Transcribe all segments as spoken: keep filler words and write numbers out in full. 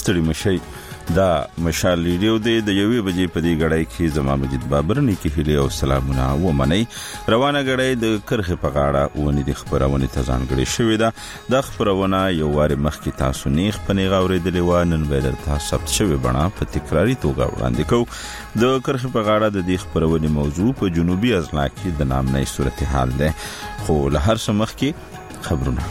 ستړي مشي دا مشال ریډیو دی د یوې بجې په دې غړای کې زما مجید بابر نیکی هلي او سلامونه و منی روانه غړای د کرخه په غاړه ونی د خبرونه ته ځانګړي شوې ده د خبرونه یو واره مخکې تاسو نیخ پنی غوړېدلې و نن به درته ثبت شوی بڼه په تکراری توګه وړاندې کوو د کرخه په غاړه د دې خبرونه موضوع په جنوبي اضلاع کې د نامنۍ صورتحال ده خو له هر څه مخکې خبرونه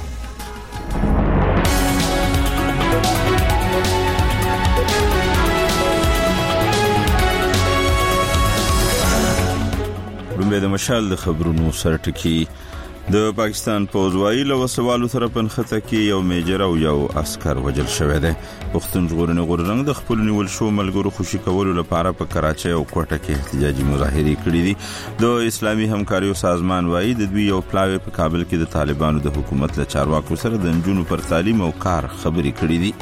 د مشال د خبرونو سرټکی د پاکستان پوځوایي له وسوالو سره پنخته کې یو میجر او یو عسكر وجل شوی دی پښتون ژغورنې غورځنګ د خپل نیول شو ملګرو خوشي کولو لپاره په کراچۍ او کوټه کې احتجاجي مظاهرې کړې دي د اسلامي همکاریو سازمان وایي د دوی یو پلاوی په کابل کې د طالبانو د حکومت له چارواکو سره د نجونو پر تعلیم او کار خبرې کړې دي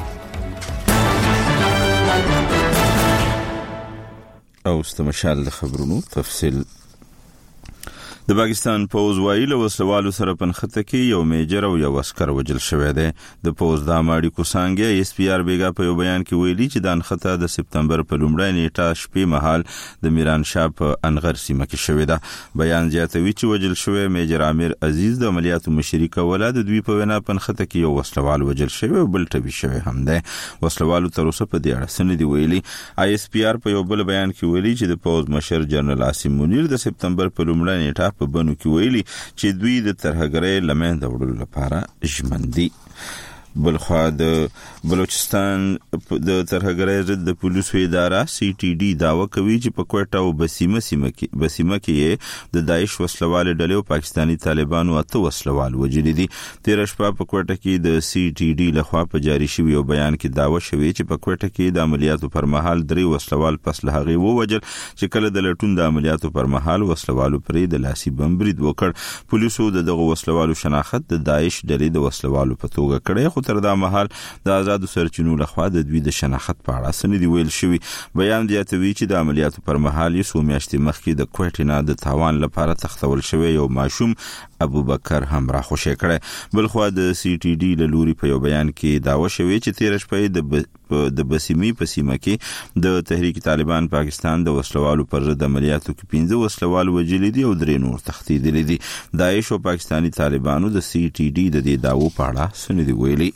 او استمشال د خبرونو تفصیل د پاکستان پوز وایي له وسوالو سره پنخته کې یو میجر او یو عسكر وجل شوی دی د پوز د اماړي کوسانګي اس پی آر بیګا په یو بیان کې ویلي چې د انخته د سپتمبر په لومړۍ نیټه شپې مهال د میران شاه په انغر سیمه کې شوی دی بیان زیاتوي چې وجل شوی میجر عامر عزیز د عملیاتو مشري کوله د دوی په وینا پنخته کې یو وسلوال وجل شوی او بل ټبي شوی هم دی وسلوالو تر اوسه په دې اړه سن دی ویلي آی اس پی آر په یو بل بیان کې ویلي چې د پوز مشر جنرال عاصم منیر د سپتمبر په لومړۍ نیټه په بنو کې ویلي چې دوی د ترهګرۍ لمن د وړلو لپاره ژمن دي بلخوا د بلوچستان د ترهګرۍ ضد د پولیسو اداره سی ټي ډي داوا کوي چې په کوټه او بسیمه سیمه کې بسیمه کې د داعش وسلوال ډلې او پاکستانی طالبانو اته وسلوال وجلي دي تیر شپه په کوټه کې د سی ټي ډي لخوا په جاري شوی یو بیان کې داوا شوی چې په کوټه کې د عملیاتو پر مهال درې وسلوال پس له هغه ووجل چې کله د لټون د عملیاتو پر مهال وسلوالو پرې د لاسي بم برید وکړ پولیسو دغه وسلوالو شناخت د داعش ډلې د وسلوالو په توګه کړی تر دا مهال د آزاد سرچینو لخوا د دوی د شناخت په اړه سندې ویل شوی بیان زیاتوي چې د عملیاتو پر مهال یې څو میاشتې مخکې د کوټینا د تاوان لپاره تختول شوی یو ماشوم ابو بکر هم راخوشی کړی بلخوا د سی ټي ډي له لوري په یو بیان کې داوا شوی چې تیر شپه د د بسیمي په سیمه کې د تحریک طالبان پاکستان د وسلوالو پر ضد عملیاتو کې پنځه وسلوال وجلي دي او درې نور تښتېدلي دي داعش او پاکستانی طالبانو د سی ټي ډي د دې داوو په اړه سندې ویلي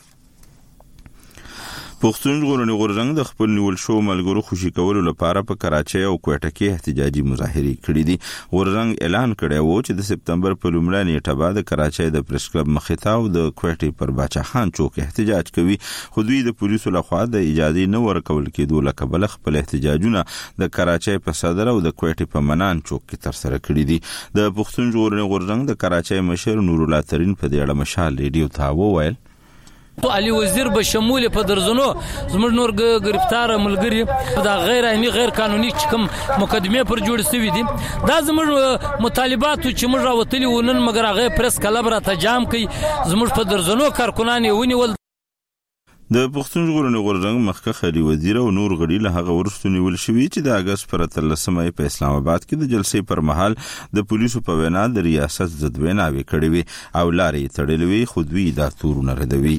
پښتون ژغورنې غورځنګ د خپل نیول شو ملګرو خوشي کولو لپاره په کراچۍ او کوټه کې احتجاجي مظاهرې کړې دي غورځنګ اعلان کړی و چې د سپتمبر په لومړۍ نیټه بعد کراچۍ د پریس کلب مخې ته او د کوټې پر باچا خان چوک احتجاج کوي خو دوی د پولیسو لخوا د اجازه نه ورکول کېدو له کبله خپل احتجاجونه د کراچۍ په صدر او د کوټې په منان چوک کې ترسره کړي دي د پښتون ژغورنې غورځنګ د کراچۍ مشر نور الله ترين په دې اړه مشال ریډیو ته وویل تو علي وزیر به شمول په درزنو زموږ نور گرفتار ملګری دا غیر عیني غیر قانوني کوم مقدمه پر جوړ شوی دي دا زموږ مطالبات چې موږ راوتلی ونن مګر هغه پریس کلب را تجام کوي زموږ په درزنو کارکونان ونیول د پښتون ژغورنې غورځنګ مخکښ خالي وزیر او نور غړي له هغه ورستو نیول شوی چې د اگست پر اتلسمه په اسلام آباد کې د جلسې پر مهال د پولیسو په وینا د ریاست ضد ویناوي کړې وي او لارې تړلې وي خو دوی دا تورونه ردوي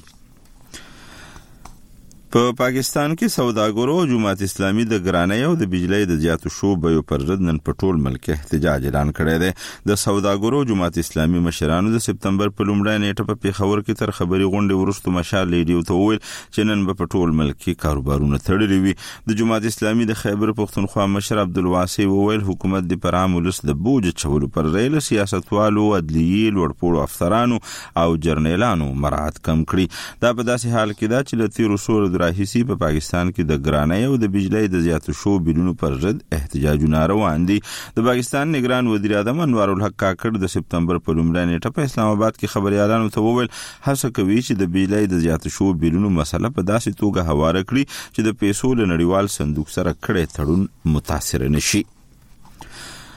په پاکستان کې سوداګرو او جماعت اسلامي د ګرانۍ او د بجلی د زیاتو شو بیو پر ضد نن په ټول ملک احتجاج اعلان کړی دی د سوداګرو او جماعت اسلامي مشرانو د سپتمبر په لومړۍ نیټه په پیښور کې تر خبري غونډې وروسته مشال ریډیو ته وویل چې نن په ټول ملک کې کاروبارونه تړلي وي د جماعت اسلامي د خیبر پښتونخوا مشر عبدالواسع وویل حکومت د پرام ولس د بوج چولو پر ریل سیاستوالو عدلیې لوړپوړو افسرانو او جرنیلانو مراعات کم کړي دا په داسې حال کې ده چې له تیرو سورو راهیسي په پاکستان کې د ګرانۍ او د بجلی د زیاتو شو بیلونو پر ضد احتجاجونه روان دي د پاکستان نگران وزیر اعظم انوار الحق کاکړ د سپتمبر په لومړۍ نیټه په اسلام آباد کې خبريالانو ته وویل هڅه کوي چې د بجلی د زیاتو شو بیلونو مسله په داسې توګه هواره کړي چې د پیسو له نړیوال صندوق سره کړي تړون متاثر نشي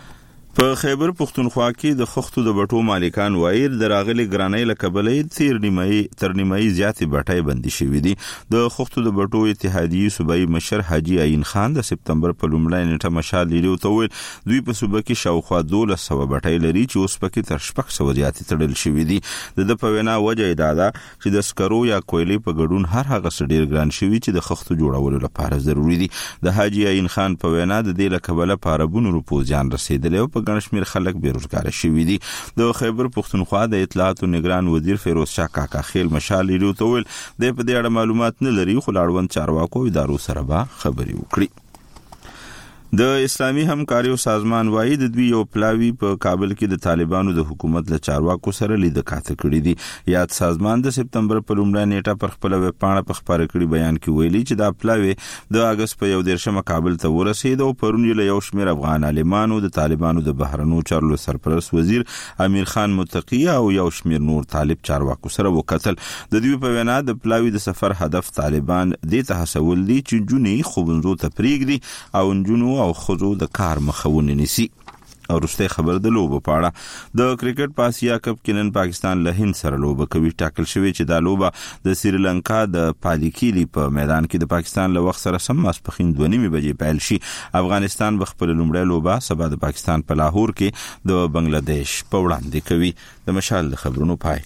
په خیبر پختونخوا کې د خښتو د بټو مالکان وایي د راغلي ګرانۍ له کبلې تیر نیمایي تر نیمایي زیاتې بټۍ بندي شوې دي. د خښتو د بټو اتحادیې صوبایي مشر حاجی عین خان د سپتمبر په لومړۍ نیټه مشال لیدو ته ویل دوی په صوبه کې شاوخوا دولس سوه بټۍ لري چې اوس پکې تر شپږ سوه زیاتې تړل شوي دي. د ده په وینا وجه یې دا ده چې د سکرو یا کویلې په ګډون هر هغه څه ډېر ګران شوي چې د خښتو جوړولو لپاره ضروري دي. د حاجی عین خان په وینا د دې له کبله په اربونو روپو زیان رسېدلی او په ګڼ شمېر خلک بېروزګاره شوي دي. د خیبر پختونخوا د اطلاعاتو نگران وزیر فیروز شاه کاکا خیل مشال لیدو ته ویل دی په دې اړه معلومات نه لري خو له اړوند چارواکو ادارو سره به خبرې وکړي. د اسلامي همکاریو سازمان وایي د دوی یو پلاوی په کابل کې د طالبانو د حکومت له چارواکو سره لیده کاته کړي دي. یاد سازمان د سپتمبر په لومړۍ نیټه پر خپله ویبپاڼه په خپاره کړي بیان کې ویلي چې دا پلاوی د اګست په یو دېرشمه کابل ته ورسېد او پرون یې له یو شمېر افغان عالمانو د طالبانو د بهرنیو چارو له سرپرست وزیر امیر خان متقي او یو شمېر نور طالب چارواکو سره وکتل. د دوی په وینا د پلاوی د سفر هدف طالبان دې ته هڅول دي چې نجونې ښوونځو ته پرېږدي او نجونو او خزو د کار مخونه نیسي. او وروستی خبر د لوبو په اړه د کرکټ په اسیا کپ کې نن پاکستان له هند سره لوبه کوي. ټاکل شوی چې دا لوبه د سریلانکا د پالیکیلی په میدان کې د پاکستان له وخت سره سم ماسپښین دوه نیمې بجې پیل شي. افغانستان به خپل لومړی لوبه سبا د پاکستان په لاهور کې د بنگلاديش په وړاندې کوي. د مشال د خبرونو پای.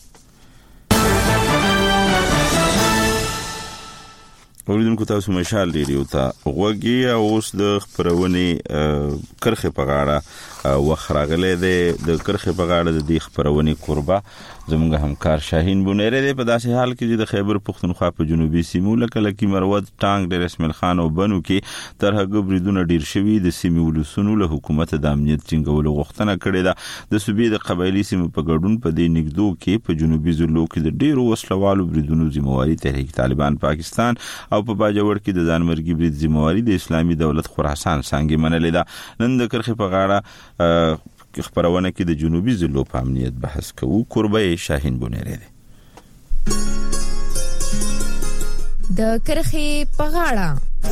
اوریدونکو تاسو مشال ریډیو ته غوږی او اوس د خبرونې کرخه په غاړه وخت راغلی دی. د کرخه په غاړه د دې خبرونې قربا زموږ همکار شاهین بونیری دی. په داسې حال کې چې د خیبر پختونخوا په جنوبي سیمو لکه لکي مروت ټانک ډیر اسماعیل خان او بنو کې ترهګ بریدونه ډیر شوي. د سیمې ولسونو له حکومت د امنیت ټینګولو غوښتنه کړې ده. د صوبې د قبایلي سیمو په ګډون په دې نږدو کې په جنوبي ضلعو کې د ډیرو وسلوالو بریدونو ذمہواري تحریک طالبان پاکستان او په باجوړ کې د ځانمرګي برید ذمہواري د اسلامي دولت خراسان څنګه منلې ده. نن د کرخه په غاړه خبرونه کې د جنوبي ضلعو په امنیت بحث کوو. قربای شاهین بونیری دی. د کرخه په غاړه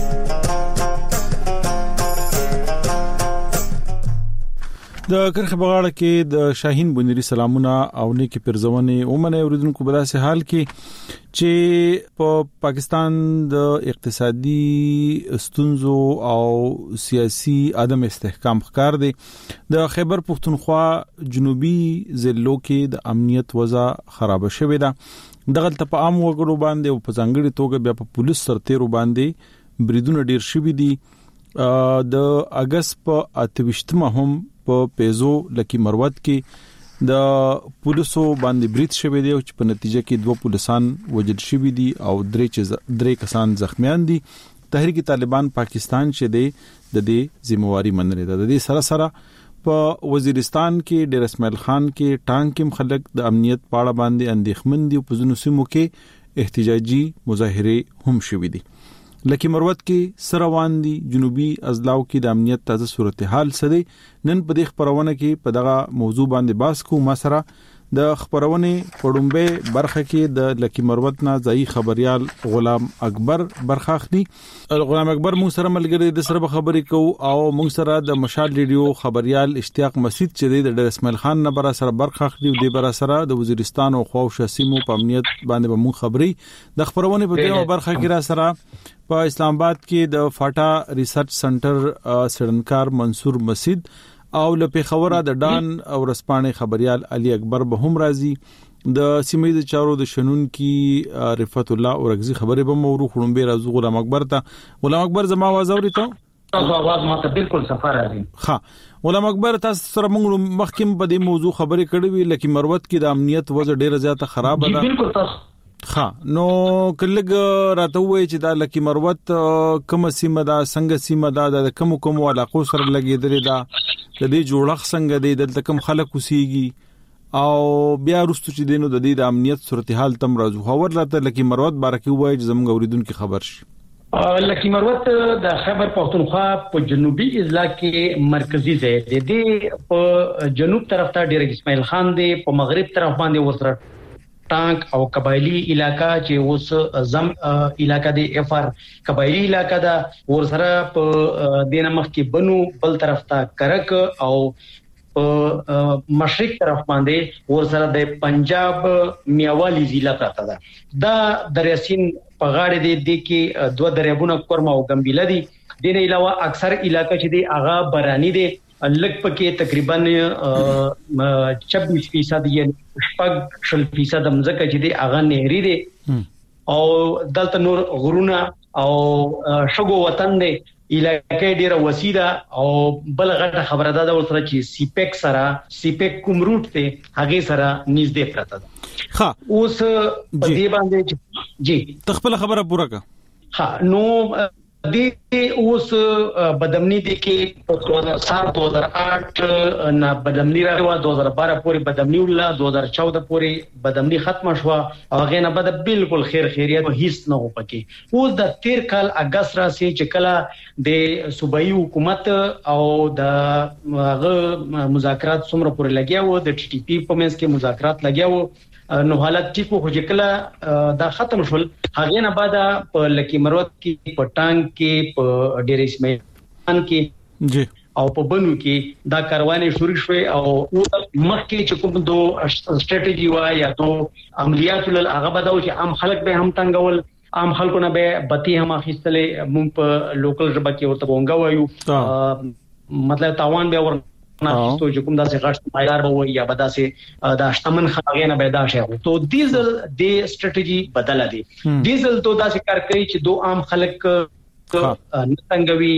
د کرخه په غاړه کې د شاهین بونیری سلامونه او نیکی پرزونه ومنه اوریدونکو په داسې حال کې چې په پا پاکستان د اقتصادي ستونزو او سیاسي عدم استحکام ښکار دی. د خیبر پختونخوا جنوبي ضلعو کې د امنیت وضع خراب شوې ده. دغه ته په عام وګړو باندې او په ځانګړي توګه بیا په پولیس سرتیرو باندې بریدونه ډیر شوي دي. د اگست په اتوشتمه هم په پیزو لکی مروت کې د پولیسو باندې برید شوی دی چې په نتیجه کې دوه پولیسان وژل شوي دي او درې درې کسان زخمیان دي. تحریک طالبان پاکستان چې دی د دې ذمہواري منلې ده. د دې سره سره په وزیرستان کې ډیر اسماعیل خان کې ټانک خلک د امنیت پاړه باندې اندېښمن دي. په ځینو سیمو کې احتجاجي مظاهره هم شوي دي. لکه مروت کې سروان دي. جنوبي اضلاع کې د امنیت تازه صورتحال څه دی نن په دې خبرونه کې په دغه موضوع باندې بحث کوو. ما سره د خبرونه پړومبه برخه کې د لکی مروت نه ځای خبريال غلام اکبر برخه اخلي. غلام اکبر موږ سره ملګری د سره خبرې کوو او موږ سره د مشال ریډیو خبريال اشتیاق مسجد چې د ډیر اسماعیل خان نه بر سره برخه اخلي او د بر سره د وزیرستان او خواوشه سیمو په امنیت باندې به موږ خبري د خبرونه په دې برخه کې را سره په اسلام آباد کې د فاټا ریسرچ سنټر سړنکار منصور مسجد او لپاره خبره د ډان او رسپانې خبريال علي اکبر به هم راځي. د سیمې د چارو د شنون کې رفعت الله اورغزي خبره به مورو خړم به راځو. غلام اکبر ته غلام اکبر زما आवाज اوري ته تاسو आवाज ماته بالکل صفه راځي. ها غلام اکبر تاسو سره موږ مخکې په دې موضوع خبرې کړې وی لکه مروت کې د امنیت وضع ډیره زیاته خراب ده. بالکل تاسو ها نو کله راته وای چې دا لکی مروت کوم سیمه دا څنګه سیمه دا د کوم کوم علاقو سره لګیدلې دا د دې جوړخ څنګه دی دلته کوم خلک وسیږي او بیا وروسته چې دینو د دې د امنیت صورتحال تم راځو. خبر راته لکی مروت بارکه وای چې زموږ اوریدونکو خبر شي. لکی مروت د خیبر پختونخوا په جنوبي اضلاع کې مرکزی ځای دی. د په جنوب طرف ته ډیر اسماعیل خان دی. په مغرب طرف باندې وسره ټانک او قبایلی علاقہ چې اوس زم علاقہ دی اف ار قبایلی علاقہ دا ور سره په دینه مخ کې بنو بل طرف ته کرک او په مشرق طرف باندې ورسره د پنجاب میاوالی ضلع پراته ده. دا دریاسین په غاړه دی د کې دوه دریابونه کورما او ګمبیله دي. د نه علاوه اکثر علاقہ چې دی هغه برانی دي، لګ پکې تقریبا چوبیس فیصد یې شپږ شل فیصد مزکه چې دی هغه نهري دي او دلته نور غرونه او شګو وطن دی. علاقې ډیره وسیده او بل غټه خبره ده ورسره چې سیپیک سره سیپیک کوم روټ ته هغه سره نږدې پراته ده. ها اوس په دې باندې جی تخپل خبره پوره کا. ها نو دې اوس بدمنی دي کې په سال دو هزار آٹھ نه بدمنی راغله، دو هزار بارہ پورې بدمنی ولا، دو هزار چودہ پورې بدمنی ختم شو. هغه نه بد بالکل خیر خیریت هیڅ نه و پکې. اوس د تیر کال اگست راسي چې کله د صوبایي حکومت او د هغه مذاکرات څومره پورې لګیاو، د ټي ټي پی په منځ کې مذاکرات لګیاو، نو حالت ټیکو خو چې کله دا ختم شول هغه نه بعد په لکی مروت کې په ټانک کې په ډیر اسماعیل کې جی او په بنو کې دا کاروانې شروع شوې او مخکې چې کوم دو سټریټیجی وا یا دو عملیات ول هغه بداو چې عام خلک به هم تنګول، عام خلکو نه به بتی هم اخیستلې، مونږ په لوکل ژبه کې ورته وونګا وایو، مطلب تاوان به ور نه تو چې کوم داسې غټ مایدار به وي یا بداسې دا شتمن خاغې نه پیدا شي. تو ډیزل د سټریټیجی بدله دي. ډیزل تو داسې کار کوي چې دو عام خلک نتنګوي،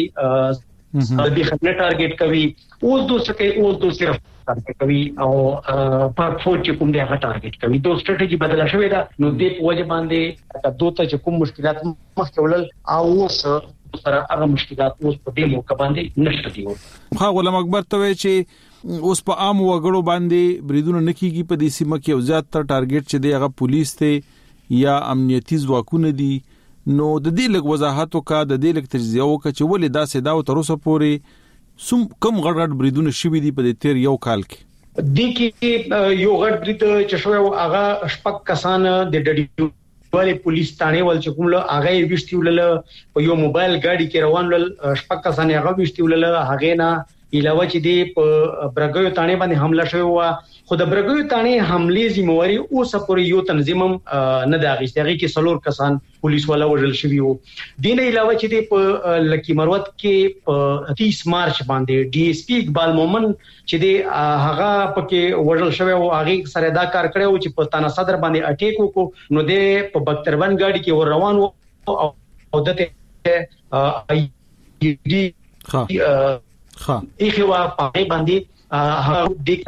د خدمت ټارګټ کوي، اوس دو سکه اوس دو صرف ټارګټ کوي او پارک فور چې کوم دی هغه ټارګټ کوي. دو سټریټیجی بدله شوې ده. نو د وجه باندې دوه ته چې کوم مشکلات مخکې ولل او اوس سره هغه مشکلات اوس په دې موقع باندې نشته دي. خو غلام اکبر ته وی چې اوس په عام وګړو باندې بریدونه نکېږي په دې سیمه کې او زیات تر ټارګټ چې دی هغه پولیس ته یا امنیتي ځواکونه دي. نو د دې لږ وضاحت وکړه، د دې لږ تجزیه وکړه چې ولې دا سدا او تر اوسه پورې سم کم غړ غړ بریدونه شوي دي په دې تیر یو کال کې. د کې یو غړ برید چې شوی هغه شپږ کسان د ډډیو والی پولیس تانه ول چې کوم له هغه وشتیول په یو موبایل گاډي کې روان ول، شپږ کسان هغه وشتیول هغه نه علاوه چې دی په برګیو تانه باندې حمله شوی و. خو د برګیو تانه حمله ذمہواری اوس پورې یو تنظیم نه دا غیستغي کې سلور کسان پولیس والا وژل شوی وو. دین علاوه چې دی په لکی مروت کې په تیس مارچ باندې ډي اس پی اقبال مومن چې دی هغه پکې وژل شوی وو. هغه سره دا کار کړو چې په تانا صدر باندې اٹیک وکړو. نو دی په بختربن گاډي کې ور روان وو او دته ای ها ها ایخوا پای باندې هغه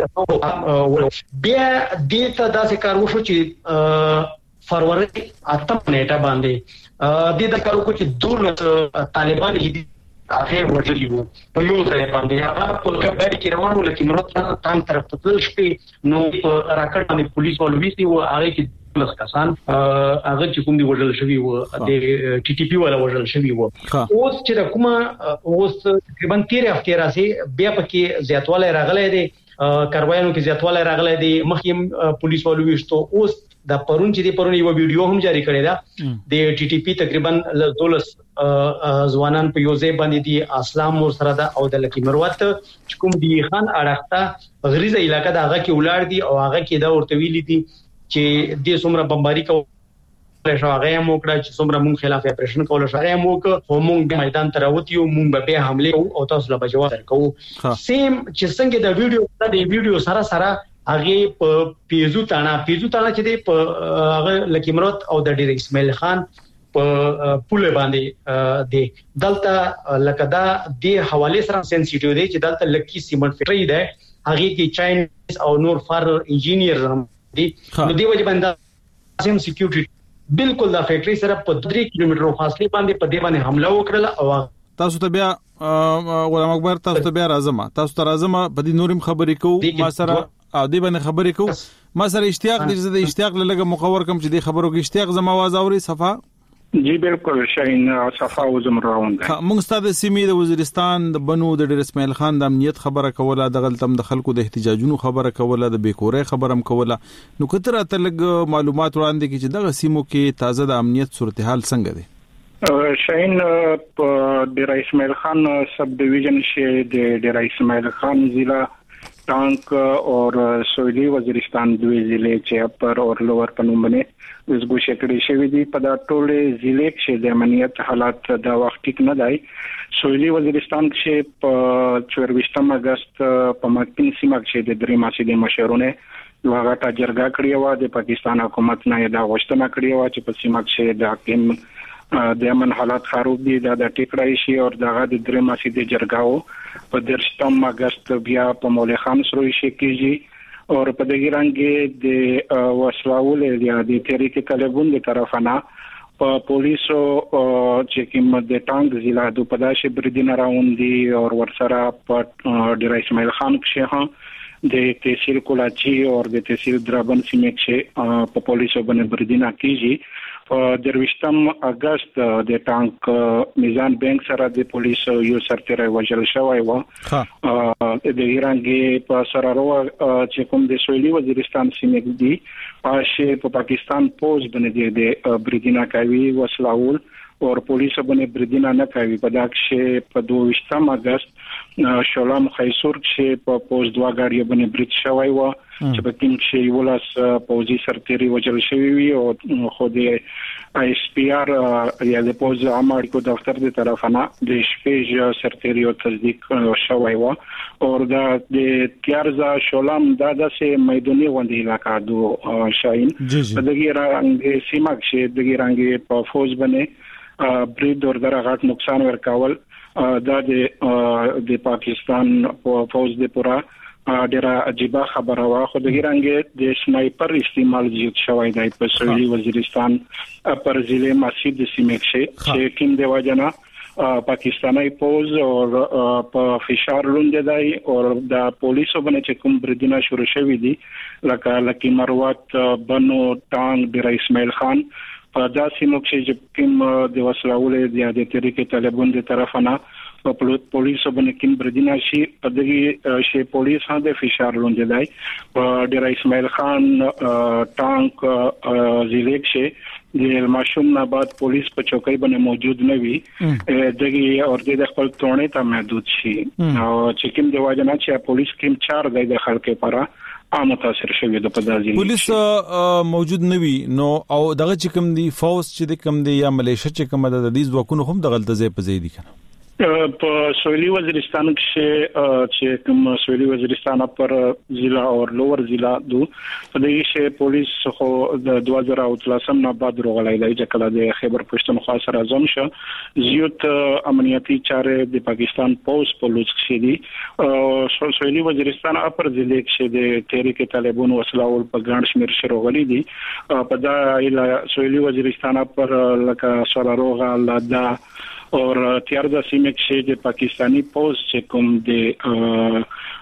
د بیا د ته داسې کار وشو چې فروری اتم نیټه باندې د د کارو کو چې دول طالبان هدي هغه ورجلی وو په یو ځای باندې هغه په کباړي کې روانو لکه مرته تام طرف ته تل شپې نو په راکټ باندې پولیس ولويسي و هغه کې پلس کسان هغه چې کوم دی وژل شوی وو د ټي ټي پی ولا وژل شوی وو. اوس چې کومه اوس تقریبا تیر هفته راځي بیا پکې زیاتواله راغلي دي، کاروایانو کې زیاتواله راغلي دي، مخکې پولیس ولويشتو. اوس د پرون چې دی پرون یو ویډیو هم جاری کړی دا د ټي ټي پی تقریبا دولس ځوانان په یو ځای باندې دي، اسلام ور سره دا او د لکی مروت چې کوم دی خان اړخته غریزه علاقې دا هغه کې ولار دي او هغه کې دا ورته ویلي دي چې د څومره بمباری کول شو هغه موکړه چې څومره مونږ خلاف اپریشن کول شو هغه موک هم مونږ میدان ته راوتیو، مونږ به حمله او تاسو له بجواب ورکو. سیم چې څنګه د ویډیو د ویډیو سره سره هغه په پیزو تانا پیزو تانا چې دی په هغه لکی مرات او د ډیر اسماعیل خان په پوله باندې دی دلته لکه دا د حواله سره سنسټیټیو دی چې دلته لکی سیمنټ فیکټری دی، هغه کې چاینز او نور فار انجینیر هم دي. نو دی وجه باندې سیم سکیورټي بالکل دا فیکټری سره په درې کیلومترو فاصله باندې په دې باندې حمله وکړه. او تاسو ته بیا غلام اکبر تاسو ته بیا راځم تاسو ته راځم په دې نورم خبرې کوو ما سره او دې باندې خبرې کوو ما سره اشتیاق دې د اشتیاق لږه مخور کوم چې دې خبرو کې اشتیاق زما आवाज اوري صفه جی بالکل شاین صفه وزم روان ده. موږ ستاسو سیمې د وزیرستان د بنو د ډیر اسماعیل خان د امنیت خبره کوله، د غلطم د خلکو د احتجاجونو خبره کوله، د بیکورې خبرم کوله. نو کتر ته لګ معلومات وړاندې کی چې دغه سیمو کې تازه د امنیت صورتحال څنګه دی؟ شاین په ډیر اسماعیل خان سب ډیویژن شي د ډیر اسماعیل خان ضلع टांक और सोयली वजीरिस्तान दुई ضلع چې اپر او لوور په نوم باندې وزګوشه کړي شوی دي په دا ټولې ضلع کې د امنیت حالات دا وخت ټیک نه دی. سویلي وزیرستان کې په چورویشتم اگست په ماکین سیمه کې د درې ماسي د مشرونه یو غټه جرګه کړې و د پاکستان حکومت نه دا غوښتنه کړې و چې په سیمه کې د حاکم د امن حالات خراب دي دا د ټیکړای شي او دغه د درې ماسي د جرګاو په درشتم اگست بیا په مولوی خان سره شي کېږي او په دغه رنګ د وسلاول یا د تحریک طالبان د طرفانه په پولیسو چې کوم د ټانګ ضلع د پداش بریدینه راوندي او ورسره په ډیر اسماعیل خان کې ها د تحصیل کولاچی او د تحصیل درابن سیمه کې په پولیسو باندې بریدینه کیږي. په درويشتم اگست د ټانک میزان بانک سره د پولیسو یو سرتیری وژل شوی و. د ایرانګي په سرارو چې کوم د سویلي وزیرستان سیمه دی پاشه په پاکستان پوز باندې د بریدینه کوي وسلاول او پولیسو باندې بریدینه نه کوي. په داکشه په دویشتم اگست شولام خیسور چې په پوز دوا غاړي باندې برید شوی و چې په کوم چې ولس پوزي سرتیری وژل شوی وي او خو د آی اس پی آر یا د پوز امریکو دفتر د طرفانه د شپږ سرتیری او تصدیق شوی و او د تیارزا شولام د داسې میداني وندي علاقہ دو شاین په دغه رنګ سیمه کې دغه رنګ په فوز باندې برید اور درغات نقصان ورکول دا د د پاکستان په فوز د پورا ډیره عجیبه خبره وا. خو دغه رنګ د سنایپر استعمال زیات شوی دی په سویلي وزیرستان پر ضلع مسجد سیمه کې چې کوم دی وجنه پاکستاني پوز او په فشار لوند دی او د پولیسو باندې کوم بریدونه شروع شوی دي لکه لکی مروت بنو ټانګ ډیر اسماعیل خان په داسې موږ چې کوم د وسلاول د تحریک طالبان د طرفانه په پولیسو باندې کوم بریدونه شي په دغه شی پولیس هم د فشار لوند دی په ډیر اسماعیل خان ټانک ضلع کې د ماشوم نه بعد پولیس په چوکۍ باندې موجود نه وي دغه اور د خپل تونه ته محدود شي او چې کوم د واجنه چې پولیس کوم چار د خلکو لپاره متاثر شوی د پدازي پولیس موجود نه وي نو او دغه چې کوم دی فوز چې د کوم دی یا ملیشه چې کوم د دې ځواکونو هم د غلطه ځای په ځای دي کنه په سویلي وزیرستان کې چې کوم سویلي وزیرستان پر ضلع او لوور ضلع دو په دې کې پولیس خو د دوه زره او ثلاثم نه بعد روغلای دی چې کله د خیبر پښتونخوا سره ځم شو زیات امنیتي چارې د پاکستان پوز پولیس کې دي. سویلي وزیرستان پر ضلع کې د تحریک طالبان وسلاول په ګڼ شمیر شروغلي دي په دا سویلي وزیرستان پر لکه سراروغا لادا اور تیارزا سیمه کې د پاکستانی پوز چې کوم د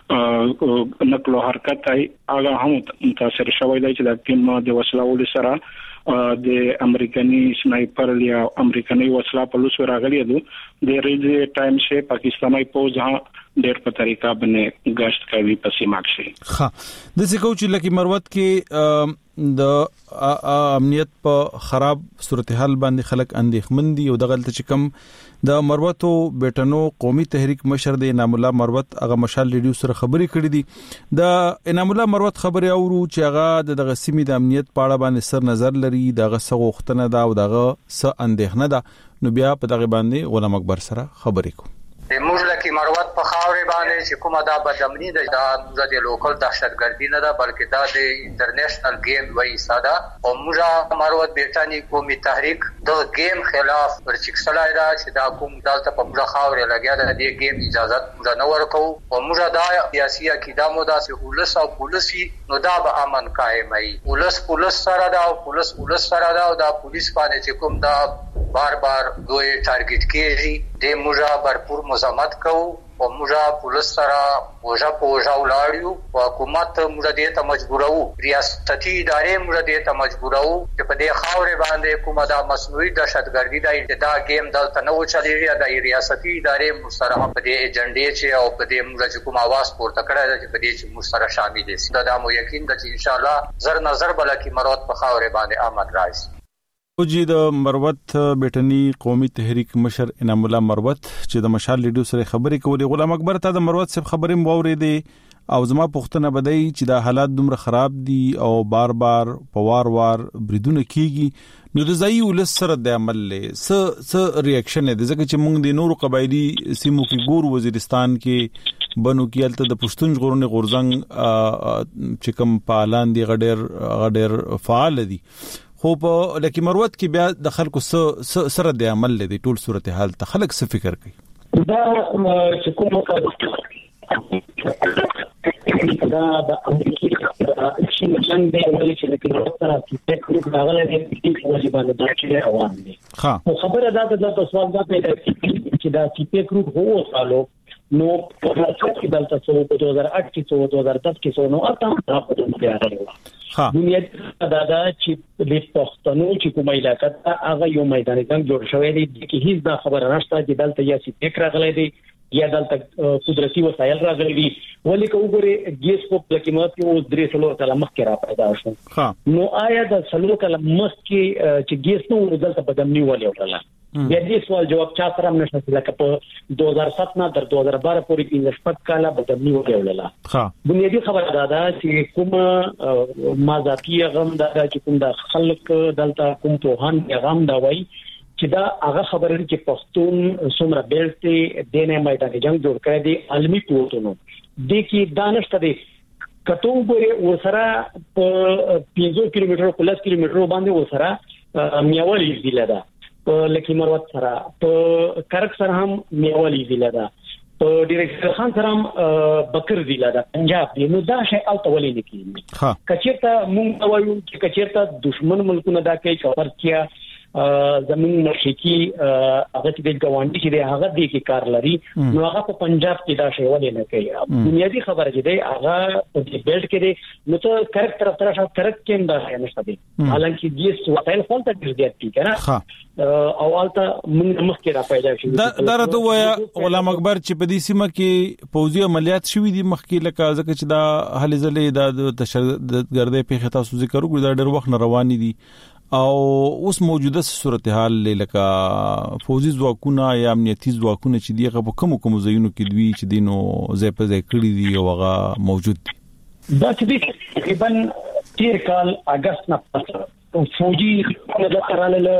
نقل او حرکت ای هغه هم متاثر شوی دی چې د کوم د وسلاول سره د امریکایي سنایپر یا امریکایي وسلا په لوس راغلی دی د ریډ ټایم شه پاکستانی پوز ها ډېر په طریقه باندې غشت کوي په سیمه کې. ها د څه کوچ لکه مروت کې د امنیت په خراب صورتحال باندې خلک اندېښمن دي او د غلطه چې کم د مروتو بیٹنو قومي تحریک مشر د انعام الله مروت هغه مشال ریډیو سره خبرې کړې دي د انعام الله مروت خبرې اورو چې هغه د غسیمې د امنیت پاړه باندې سر نظر لري دغه سغوختنه دا او دغه س اندېښنه ده نو بیا په دغه باندې غلام اکبر سره خبرې کوو. موږ لکه مروت په خاورې باندې چې کومه دا بدامني ده دا د لوکل دهشتګردي نه ده بلکې دا د انټرنیشنل گیم وایي ساده او موږ مروت بیٹانی قومي تحریک د گیم خلاف ورچکسلای دا چې دا کوم دلته په موږ خاورې لګیا ده د گیم اجازه موږ نه ورکو او موږ دا سیاسي عقیده مو دا چې ولس او پولیسي نو دا به امن قائمای ولس پولیس سره دا او پولیس پولیس سره دا او دا پولیس باندې چې کوم دا بار بار دوی ټارګټ کیږي د موږ برپور مزاحمت کوو او موږ پولیس سره وجا پوجا ولاړیو او حکومت موږ دې ته مجبورو ریاستي ادارې موږ دې ته مجبورو چې په دې خاورې باندې کومه دا مصنوعي دهشتګردي دا دا گیم دلته نه و چلیږي دا ریاستي ادارې موږ سره په دې ایجنډې چې او په دې موږ چې کوم आवाज پورته کړی چې په دې چې موږ سره شامل دي دا مو یقین ده چې ان شاء الله زر نظر بلکې مروت په خاورې باندې آمد راځي. او جی د مروت بیٹنی قومي تحریک مشر انعام الله مروت چې د مشال لیډو سره خبرې کولې غلام اکبر ته د مروت صاحب خبرې مورې دي او زما پوښتنه بدای چې دا حالات دومره خراب دي او بار بار په وار وار بریدونه کیږي نو د ځای ولس سره د عمل له س س ریاکشن دی ځکه چې موږ د نورو قبایلی سیمو کې ګور وزیرستان کې بنو کې الته د پښتون غورنه غورزنګ چې کوم پالان دي غډر غډر فعال دي خو په لکه مروت کې بیا د خلکو سره د عمل له ټول صورتحال ته خلک څه فکر کوي دا چې کومه دا د امریکای چې څنګه دی ولې چې لکه نو سره چې ټیکنیک راغلی دی چې واجبانه دا چې روان دي خو خبره دا ده د سوال دا پیدا کیږي چې دا چې ټیکنیک هو سالو نو په هغه کې دلته څو په دوه هزار اته کې څو دوه هزار دس کې څو نو اته دا په دې راغلی ها دنیا دا دا چې د پښتنو چې کومه علاقه هغه یو میدان څنګه جوړ شوی دی چې هیڅ دا خبره نشته چې دلته یا چې ټیک راغلی دی یا دلته قدرتي وسایل راغلي دي ولې کوګره ګیس په پلکمات کې اوس درې سلو کله مخکې را پیدا شو نو آیا د سلو کله مخکې چې ګیس نو دلته په دمنی ولې وړله بیا دې سوال جواب چا سره نشته لکه په دوه هزار سات نه تر دوه هزار بارہ پورې کې نسبت کاله په دمنی ولې وړله ها بنیادی خبره دا ده چې کوم مازاتی غم دا چې کوم د خلک دلته کوم په هان غم دا وای چې دا هغه خبره چې پښتون څومره بیلته دینه میدان جنگ جوړ کړی دی عالمي قوتونو د کې دانشته دی کته وګوره ورسره په پنځه کیلومتر پلس کیلومتر باندې ورسره میاوالي ضلع ده په لکی مروت سره په کرک سره هم میاوالي ضلع ده په ډیرکټر خان سره هم بکر ضلع ده پنجاب دی نو دا شی او تولې نه کیږي کچېرته مونږ وایو چې کچېرته دشمن ملکونه دا کوي چې ورکیا زمون مشرقي هغه د ګوانډي چې هغه د کې کار لري نو هغه په پنجاب کې دا شی ولې نه کوي بنیادی خبره چې دی هغه په دې بیلټ کې دی نو ته کرک طرف طرف کرک کې دا نشته دی حالانکه دې وسایل خپل ته ډیر دي کنه او البته موږ مخکې را پیدا شي دا درته وایا علامه اکبر چې په دې سیمه کې پوځي عملیات شوې دي مخکې لکه ځکه چې دا هلي ځلې د تشدد ګرځي په خطا سوزي کړو دا ډېر وخت نه رواني دي او اوس موجوده صورتحال لکه فوزي ځواکونه یا امنیتي ځواکونه چې دیغه په کوم کوم ځایونو کې دوی چې دینو ځای په ځای کړی دي او هغه موجود دي دا چې تقریبا تیر کال اگست نه پس فوجي د قراله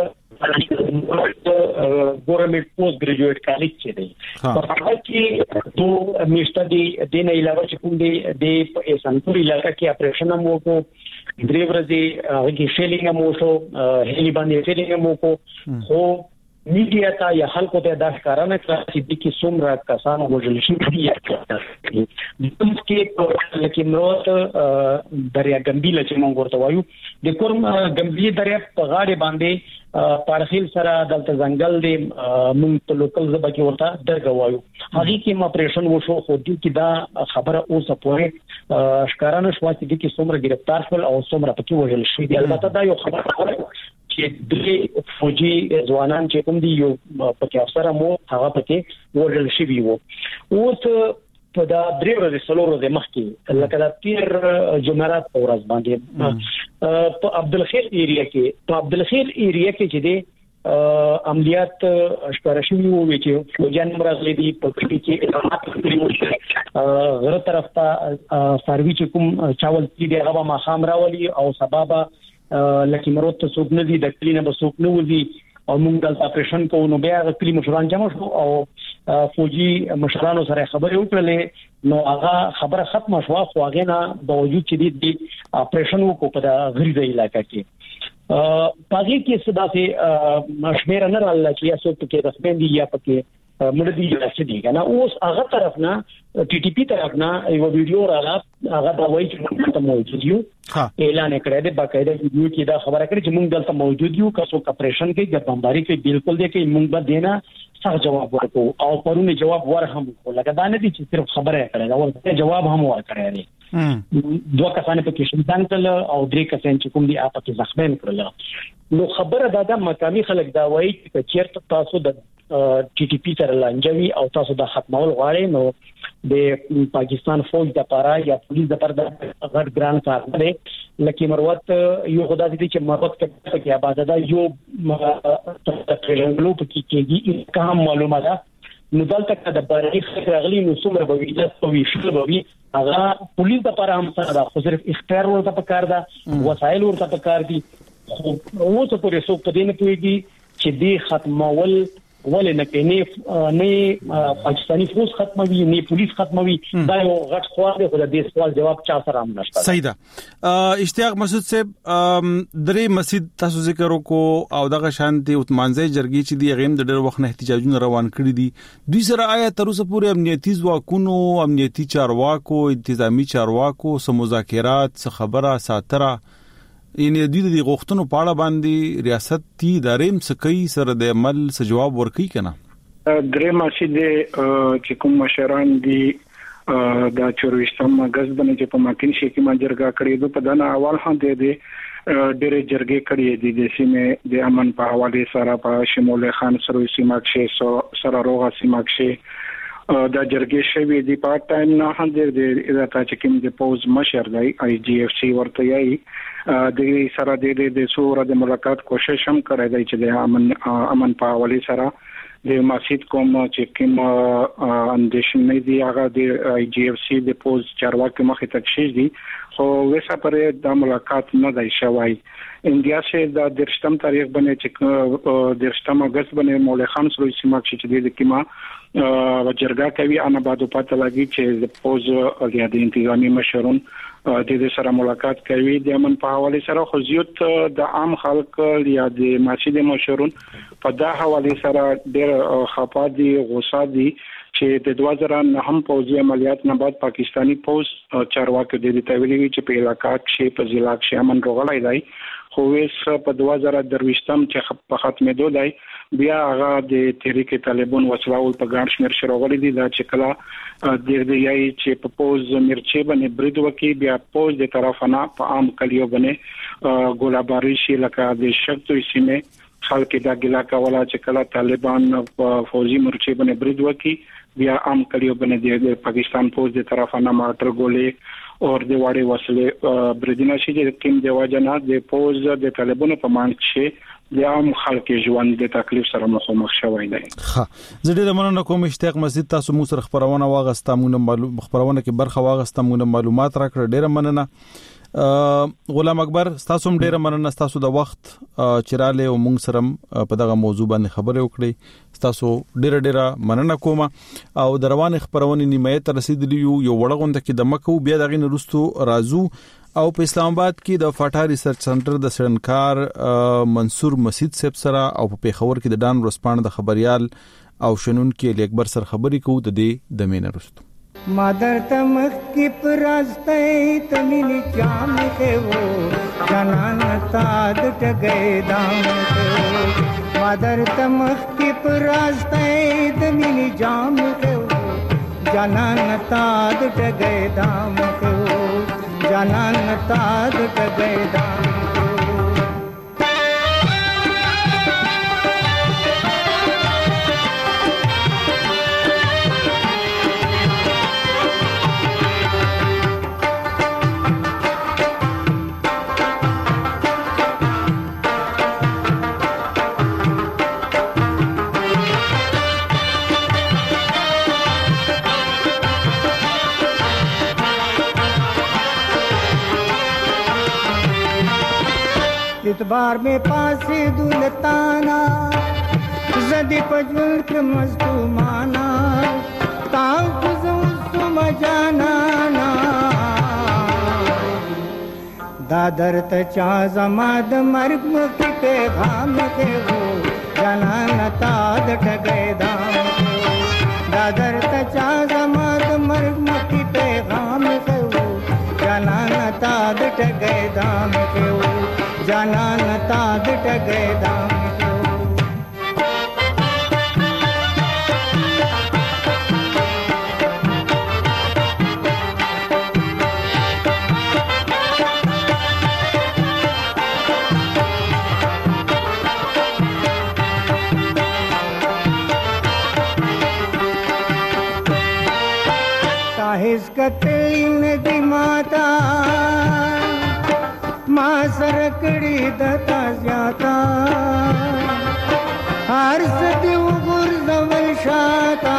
ګورنمنت پوسټ ګریجویټ کالج چې دی په هغه کې دوه میشته دي د نه علاوه چې کوم دي د اسانپور علاقې کې اپریشن مو کو درې ورځې هغه کې فیلینګ مو شو هلي باندې فیلینګ مو کو خو میډیا ته یا خلکو ته دا ښکارانه کړه چې د کې څومره کسان وژل شوي دي د کې لکه مروت دریا ګمبیله چې موږ ورته وایو د کوم ګمبیله دریا په غاړه باندې پارخیل سره دلته ځنګل دی موږ په لوکل ژبه کې ورته درګ وایو هغه کې اپریشن وشو خو دې کې دا خبره اوسه پوهه ښکارانه شو چې د کې څومره گرفتار شول او څومره پکې وژل شوي دي البته دا یو خبره چې د فوجي ځوانان چې کوم دي یو پکې افسر مو هغه پکې وژل شوي وو اوس په دا درې ورځې څلور ورځې مخکې لکه دا تیر جمعرات په ورځ باندې په عبدالخیر ایریا کې په عبدالخیر ایریا کې چې دی عملیات اشکار شوي وو چې فوجان مرغلي دي په کې اعلانات کړي غره طرف ته سروي چې کوم چاول دي هغه ما خام راولي او سبب لکه مروت ته څوک نه دي د کلینه به څوک نه وځي او موږ د اپریشن کوو نو بیا د کلی مشران جمع شو او فوجي مشرانو سره خبرې وکړلې نو هغه خبره ختمه شو خو هغه نه باوجود چې د اپریشن وکړو په غریزه علاقې کې پاګي کې صداسه مشمیر نه راځي چې یا څوک کې رسمي دي یا پکې مړ دي یا څه دي کنه اوس هغه طرف نه ټي ټي پی طرف نه یو ویډیو راغله هغه دا وایي چې موږ موجود یو اعلان کړی دی باقاعده ویډیو کې دا خبره کړې چې موږ دلته موجود یو که څوک اپریشن کوي ګرځنداري کوي بالکل دی کې موږ به دینا صح جواب ورکو او پرونه جواب ورهم خو لکه دا نه دي چې صرف خبره کړي دا جواب هم ورکړي دي دوه کسان په کې شمدان کړل او درې کسان چې کوم دي اپ کې زخمین کړل نو خبره دا د مقامي خلک دا وایي چې چیرته تاسو د ټي ټي پی سره لانجوي او تاسو د ختمول غواړئ نو د پاکستان فوج د پاره یا پولیس د پاره د غټ ګران کار دی لکه مروت یو خدای دې چې مروت کې کې آباد ده یو تقریبا په کې کېږي کوم معلومه ده نو دلته د باري خبر غلي نو څومره به ویل په ویشل به وي هغه پولیس د پر هم سره دا خو صرف اختیار ورته پکار ده وسایل ورته پکار دي خو اوس پورې څوک په دې نه پوهیږي چې دې ختمول ولې نه کوي نه پاکستاني فوج ختموي نه پولیس ختموي دا یو غټ سوال دی خو د دې سوال جواب چا سره هم نشته. صحیح ده. اشتیاق مسعود صاحب درې مسجد تاسو ذکر وکړو او دغه شانتي اتمانځي جرګي چې دی غیم د ډېر وخت نه احتجاجونه روان کړي دي دوی سره آیا تر اوسه پورې امنیتي ځواکونو امنیتي چارواکو انتظامی چارواکو سم مذاکرات څه خبره ساتره ان د دې د غوښتنو په اړه باندې ریاست تی داریم سکی سره د عمل څه جواب ورکړي کنه درې مسجد چې کوم مشران دي دا چورويشتم اگست باندې چې په ماکین شي کې ما جرګه کړې ده په دنا اول هم دي دي ډېرې جرګې کړې دي د سیمه د امن په حواله سره په شمول خان سروي سیمه کې سره روغه سیمه کې دا جرګې شوی دی په ټایم نه هم د ادارې چې کوم د پوز مشر دی آی جی اف سی ورته یي د سره د د سوره د ملاقات کوشش هم کړی دی چې د امن امن په حواله سره د مسجد کوم چې کوم اندیشنې دی هغه د آی جی اف سی د پوز چارواکي مخې ته تشیش دي خو وسه پرې د ملاقات نه دی شوی انډیا سه د درشتم تاریخ باندې چې درشتم اگست باندې مولا خان سروي سیمه چې د کیما وجرګه کوي انا بعد پته لګي چې د پوز او د انتظامی مشرون د دې سره ملاقات کوي د امن په حواله سره خو زیات د عام خلک یا د مسجد مشرون په دا حواله سره ډېر خپه دي غوسه دي چې د دوه زره نه هم پوځي عملیات نه بعد پاکستانی پوز چارواکي د دې تویلي چې په علاقې کې په ضلع کې امن روغلای دی خو ویس په دوه زره درويشتم چې په ختمېدو دی بیا هغه د تحریک طالبان وسلاول په ګڼ شمېر شروغلي دي دا چې کله د دې یای چې په پوز مرچې باندې برید وکي بیا پوز د طرفانه په عام کلیو باندې ګولاباری شي لکه د شکتوي سیمه خلک دا ګلا کوله چې کله طالبان په فوجي مرچې باندې برید وکي بیا عام کلیو باندې د پاکستان پوز د طرفانه ماټر ګولې او د واړې وسلې بریدونه شي چې کوم د واجنه د پوز د طالبانو په مانچ شي د عام خلکو ژوند د تکلیف سره مخامخ شوی دی. ها زه ډېر مننه کوم اشتیاق مسجد تاسو مو سره خبرونه واغسته مونږ خبرونه کې برخه واغسته مونږ معلومات راکړه ډېر مننه. غلام اکبر تاسو هم ډېر مننه تاسو د وخت چراله او مونږ سره په دغه موضوع باندې خبرې وکړې تاسو ډېر ډېر مننه کوم او د روان خبرونه نیمه ته رسیدلی یو یو وړغونده کې د مکو بیا دغه نرستو رازو او په اسلام آباد کې د فاټا ریسرچ سنټر د سرنکار منصور مسعود صاحب سره او په پیښور کې د ډان ورسپاند د خبريال او شنن کې اکبر سره خبرې کوو د دې د مینه رستو مادر تمخ کی پراسته تمنی جام ته وو جنان تاد ټګې دام ته مادر تمخ کی پراسته تمنی جام ته وو جنان تاد ټګې دام ته وو جنان تاد ټګې دام اعتبار में पासे दुलताना जदी पजवल के मजदूमाना ताऊ कुजो सुम जाना ना दादर त चा जमाद मर्ग की पैगाम के वो जनान ताद ठगे दाम दादर त चा जमाद मर्ग की पैगाम के वो जनान ताद ठगे दाम के वो जाना ताद टगे दाम ताहिस कतलीन दी माता मां सरकड़ी दता ज्याता हर सदी गुरदो کول شاتا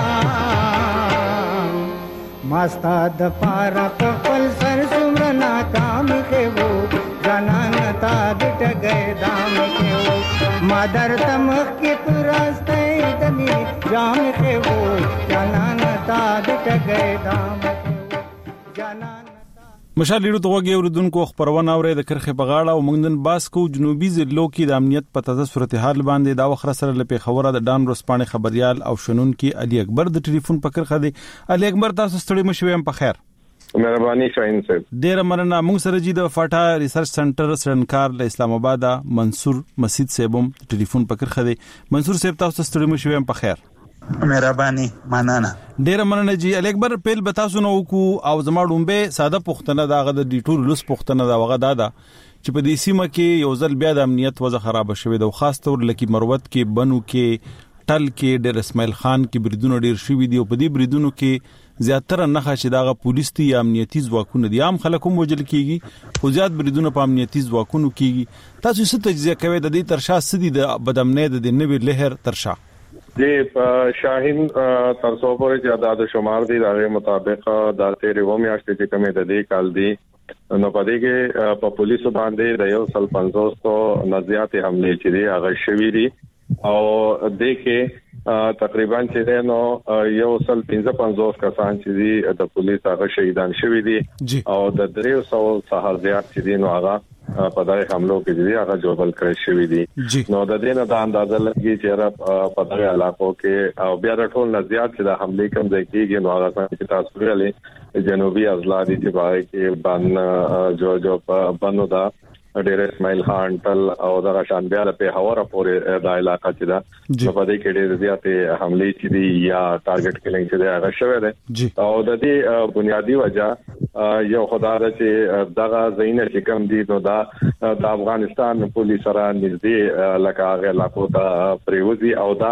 ماستا د پارا خپل سر سمر ناکام کې وو جانان تا دټ گئے دام کې وو مادر تمخ کې تراسته دمی جام کې وو جانان تا دټ گئے دام کې وو جانان مشال لیدو ته وګورئ اوردونکو خبرونه اوري د کرخه بغاړه او موږ نن باسکو جنوبي ضلعو کې د امنیت په تازه صورتحال باندې دا وخت سره لپاره خبره د ډان روسپانه خبريال او شنون کې علي اکبر د ټلیفون په کرخه دی. علي اکبر تاسو ستړي مشوي په خیر. مهرباني شاهین صاحب. ډیر مننه. موږ سره جی د فاټا ریسرچ سنټر سرنکار له اسلام آباد منصور مسجد صاحبم ټلیفون په کرخه دی. منصور صاحب تاسو ستړي مشوي په خیر. مهرباني مننه. ډیر مننه جی. علي اکبر پیل بتا سنو کو او زما ډومبه ساده پښتنه داغه د ډیټور لوس پښتنه دا وغه دادا چې په دې سیمه کې یو ځل بیا د امنیت وضع خراب شوه د خاص تور لکی مروت کې بنو کې ټل کې ډیر اسماعیل خان کې بریدونو ډیر شوی دی او په دې بریدونو کې زیاتره نه خاصه داغه پولیس تی یا امنیتي ځواکونه دي عام خلکو موجل کیږي خو زیات بریدونو په امنیتي ځواکونو کیږي. تاسو څه تجزیه کوي د دې ترشا سدي د بدامنۍ د نوې لهر ترشا؟ جی شاهین تر څو پورې چې عدد شمار دي دغه مطابق د تیرې و میاشتې چې کومه د دې کال دی نو پدې کې په پولیسو باندې د یو سل پنځوس سو نزيات حمله چې دی هغه شوی دي او د کې تقریبا چې نو یو سل پنځه پنځوس کسان چې دي د پولیس هغه شهیدان شوی دي او د درې سو څخه زیات چې دي نو هغه په دغه حملو کې دي هغه جوړل کړی شوی دي. نو د دې نه د اندازه لګي چې په دغه علاقو کې او بیا د ټول نزيات چې د حمله کوم ځای کېږي نو هغه څنګه تاسو ویلي جنوبي اضلاع دي چې باندې کې بان جو جو بنو دا ډېر اسماعیل خان ټل او دغه شان بیا په هواره پورې د علاقې چې دا په دې کې ډېر زیاتې حملې چې دي یا ټارګټ کلینګ چې دا هغه شوی دی او د دې بنیادی وجہ یو خدای چې دغه زینه چې کوم دي نو دا د افغانستان پولیس سره نږدې لکه هغه علاقو ته پریوزي او دا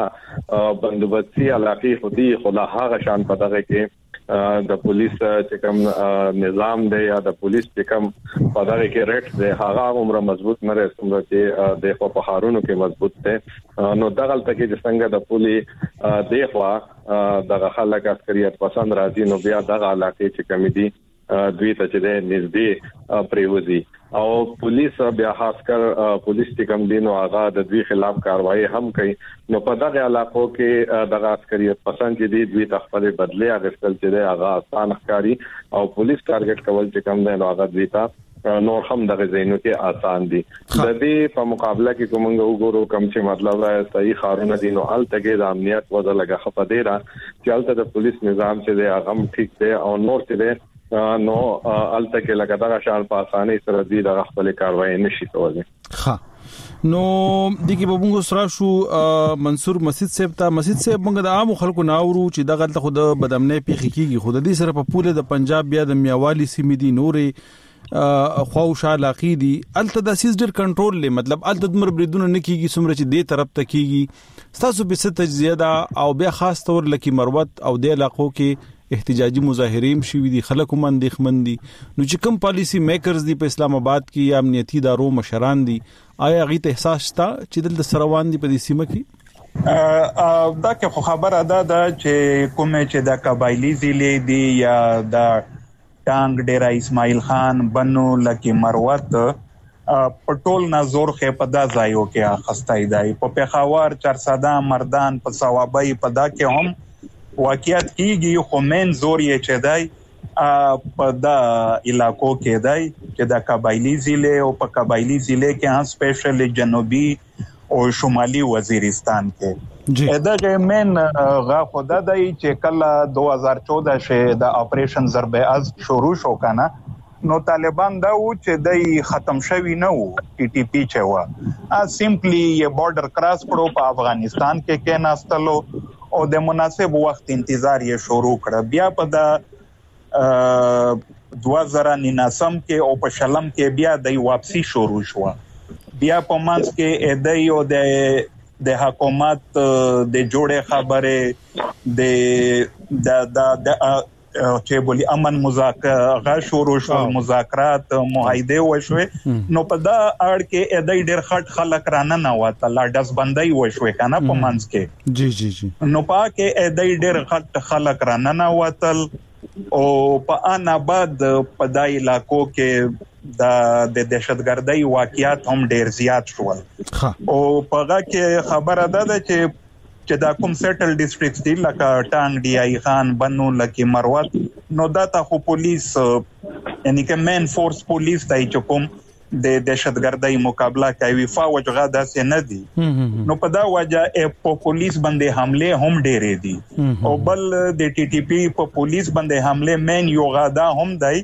بندوبستي علاقې خو دي خو هغه شان په دغه کې د پولیس چې کوم نظام دی یا د پولیس چې کوم په دغه کې ریټ دی هغه عمره مضبوط نه رسوم چې د خو په خارونو کې مضبوط دی نو دغه تل کې څنګه د پولیس دی خو دغه خلک عسکریت پسند راځي نو بیا دغه علاقې چې کوم دي دوی ته چې د نږدې پریوزي او پولیس بیا خاص کر پولیس چې کوم دي نو هغه د دوی خلاف کاروایی هم کوي نو په دغه علاقو کې دغه عسکریت پسند چې دي دوی خپل بدله اغستل چې هغه آسان ښکاری او پولیس ټارګټ کول چې کوم دی نو هغه دوی ته نور هم دغه زینو کې آسان دي. د دې په مقابله کې کومنګ وګورو کم چې مطلب راځي صحیح خارونه دي نو ال تګي د امنیت وځه لګه خپه دی را چې الته د پولیس نظام چې دی هغه هم ټیک دی او نور چې دی نو الته کې لګا دا شان په اسانۍ سره دي د خپل کاروایی نشي کولای. ها نو دغه بونګو سره شو منصور مسجد صاحب ته مسجد صاحب موږ د عام خلکو ناورو چې دغه ته خود بدامنۍ پیخي کیږي خود دې سره په پوله د پنجاب بیا د میاوالی سیمې دي نورې خواوشا علاقې دي الته د سیس ډیر کنټرول لې مطلب الته دمر بریدونه نه کیږي سمره چې دې طرف ته کیږي تاسو به ست تجزیه دا او بیا خاص تور لکی مروت او د علاقو کې احتجاجي مظاهریم شوي دي خلکو من دښمن دي نو چې کوم پالیسی میکرز دي په اسلام آباد کې یا امنیتي ادارو مشران دي آیا غي ته احساس شته چې دلته سروان دي په دې سیمه کې؟ دا که خبره ده دا چې کومه چې د قبایلی ضلع دي یا د ټانګ ډیرا اسماعیل خان بنو لکی مروت پټول نزور خې په دا ځایو کې خستای دی په پېښور چرساده مردان په ثوابای په دا کې هم واقعیت کیږي خو من زور یې چې دی په دا علاقو کې دی چې د قبایلی ضلع او په قبایلی ضلع کې هم سپیشلی جنوبي او شمالي وزیرستان کې دا من غا خدا دی چې کله دو هزار چودہ شه د اپریشن ضرب از شروع شو کنه نو طالبان دا و چې دای ختم شوی نه وو ټي ټي پی چې وا ا سیمپلی یې بارډر کراس کړو په افغانستان کې کې ناستلو او د مناسب وخت انتظار یې شروع کړ بیا په د دوه زره نهم کې او په شلم کې بیا د واپسی شروع شو بیا په مانس کې د یو د د حکومت د جوړې خبره د د د چې بولی امن مذاکره شروع شو مذاکرات معاهده وشوي نو په دا اړ کې ادای ډېر خټ خلک رانه نه وته لا داس بندي وشوي کنه په منځ کې جی جی جی نو پاکه ادای ډېر خټ خلک رانه نه وتل او په ان آباد په دای علاقو کې د دهشتګردۍ واقعیات هم ډېر زیات شول او پهغه کې خبره ده چې چې دا کوم سیټل ډیسټریکټ دی لکه ټانګ ډی آی خان بنو لکه مروت نو دا ته پولیس یعنی که مین فورس پولیس دای چې کوم د دهشتګردۍ مقابله کوي فوج غدا سي نه دي نو په دا وجه په پولیس باندې حمله هم ډېرې دي او بل د ټي ټي پی په پولیس باندې حمله مین یو غدا هم دی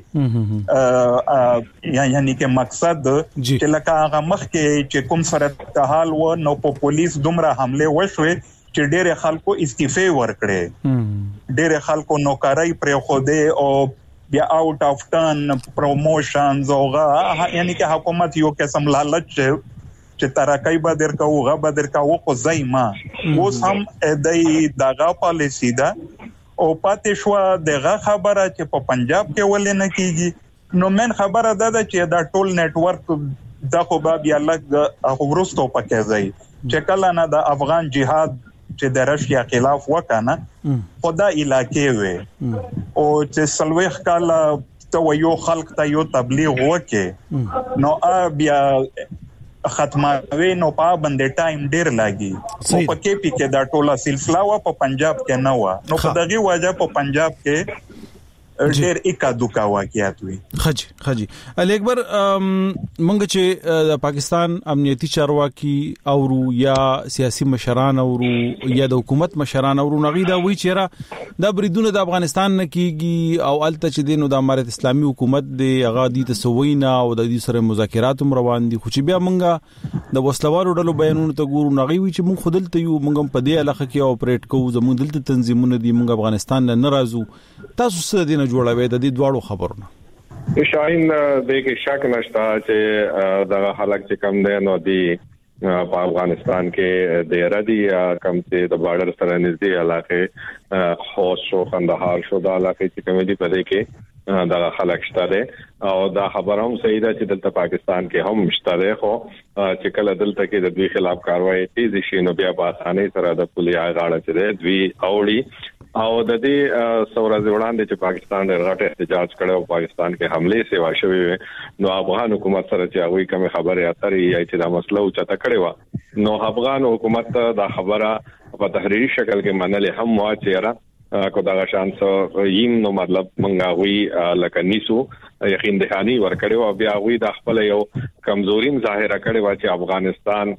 یعنی که مقصد چې لکه هغه مخ کې چې کوم سره حال و نو په پولیس دومره حمله وشوي چې ډېر خلکو استعفا ورکړي ډېر خلکو نوکرۍ پر خوده او بیا آوټ اف ټرن پروموشنز اوغه یعنی که حکومت یو قسم لالچ چې ترقی به درکو غا به درکو خو زایما اوس هم دای دغه پالیسی ده او پاتې شو دغه خبره چې په پنجاب کې ولې نه کیږي نو من خبره ده چې دا ټول نت ورک د خو بیا لګ ورستو پکې ځای چې کله نه د افغان جهاد چې د رشیا خلاف وکنه خدا علاقې وي او چې سلويخ کاله ته یو خلق ته یو تبلیغ وکي نو بیا ختموي نو په باندې ټایم ډیر لاګي او په کې پی کې دا ټوله سلسله وا په پنجاب کې نه و نو په دغه وجه په پنجاب کې ډېر اکا دوکا واقعیت وي خجی خجی علي اکبر مونږ چې د پاکستان امنیتي چارواکي او یا سیاسي مشران او یا د حکومت مشران او نغې دا وی چیرې د بریدونه د افغانستان نه کیږي او الته چې دینو د امارت اسلامي حکومت د اغادي تسوینا او د دې سره مذاکرات روان دي خو چې بیا مونږه د وسلوارو ډلو بیانونه ته ګورو نغې وی چې مونږ خودلته یو مونږ په دې علاقه کې اپریټ کوو زموږ دلته تنظیمونه دي مونږ افغانستان نه راځو تاسو څه دینه جوړوي د دې دواړو خبرونه شاهین د کې شک نشته چې دا خلک چې کم دي نو دي په افغانستان کې د ردی کم چې د بارډر سره نږدې علاقې خوست شو کندهار شو د علاقې چې کوم دي په دې کې دا خلک شته او دا خبره هم صحیح ده چې دلته پاکستان کې هم شته خو چې کله دلته کې د دوی خلاف کاروایی تیز شي نو بیا په اسانۍ سره د پولیس غاړه چې دوی اوړي او د دې سورز وړاندې چې پاکستان د غټ احتجاج کړو پاکستان کې حمله سیوا شوی نو افغان حکومت سره چې هغه کوم خبره اترې یا چې دا مسله او چته کړي و نو افغان حکومت دا خبره په تحریری شکل کې منلې هم وا چیرې کو دا شانس یم نو مطلب منګه وی لکه نیسو یقین دهانی ور کړو او بیا وی د خپل یو کمزوري ظاهره کړي و چې افغانستان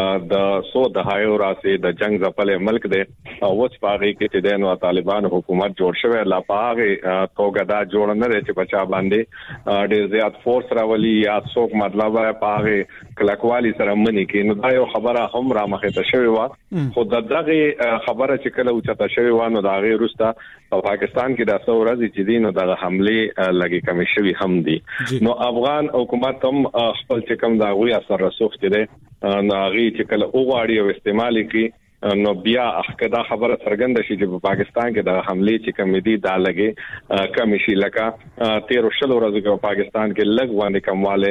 د سو د هایو راسي د جنگ ځپل ملک دی او وڅ پاغي کې چې د نو طالبان حکومت جوړ شوی لا پاغي توګه دا جوړ نه لري چې بچا باندې ډېر زیات فورس راولي یا څوک مطلب پاغي کلکوالي سره منی کې نو دا یو خبره هم را مخه ته شوی و خو دغه خبره چې کله اوچته شوی و نو دا غي روستا په پاکستان کې د څو ورځې چې دین د حمله لګي کمی شوی هم دي نو افغان حکومت هم خپل چې کوم دا غوي اثر رسوخ دي ناغي چې کله اوغاړي او استعمال کوي نو بیا اخکدا خبره څرګنده شي چې په پاکستان کې د حمله چې کم دي دا لګي کم شي لکه تیر شل ورځې په پاکستان کې لګ باندې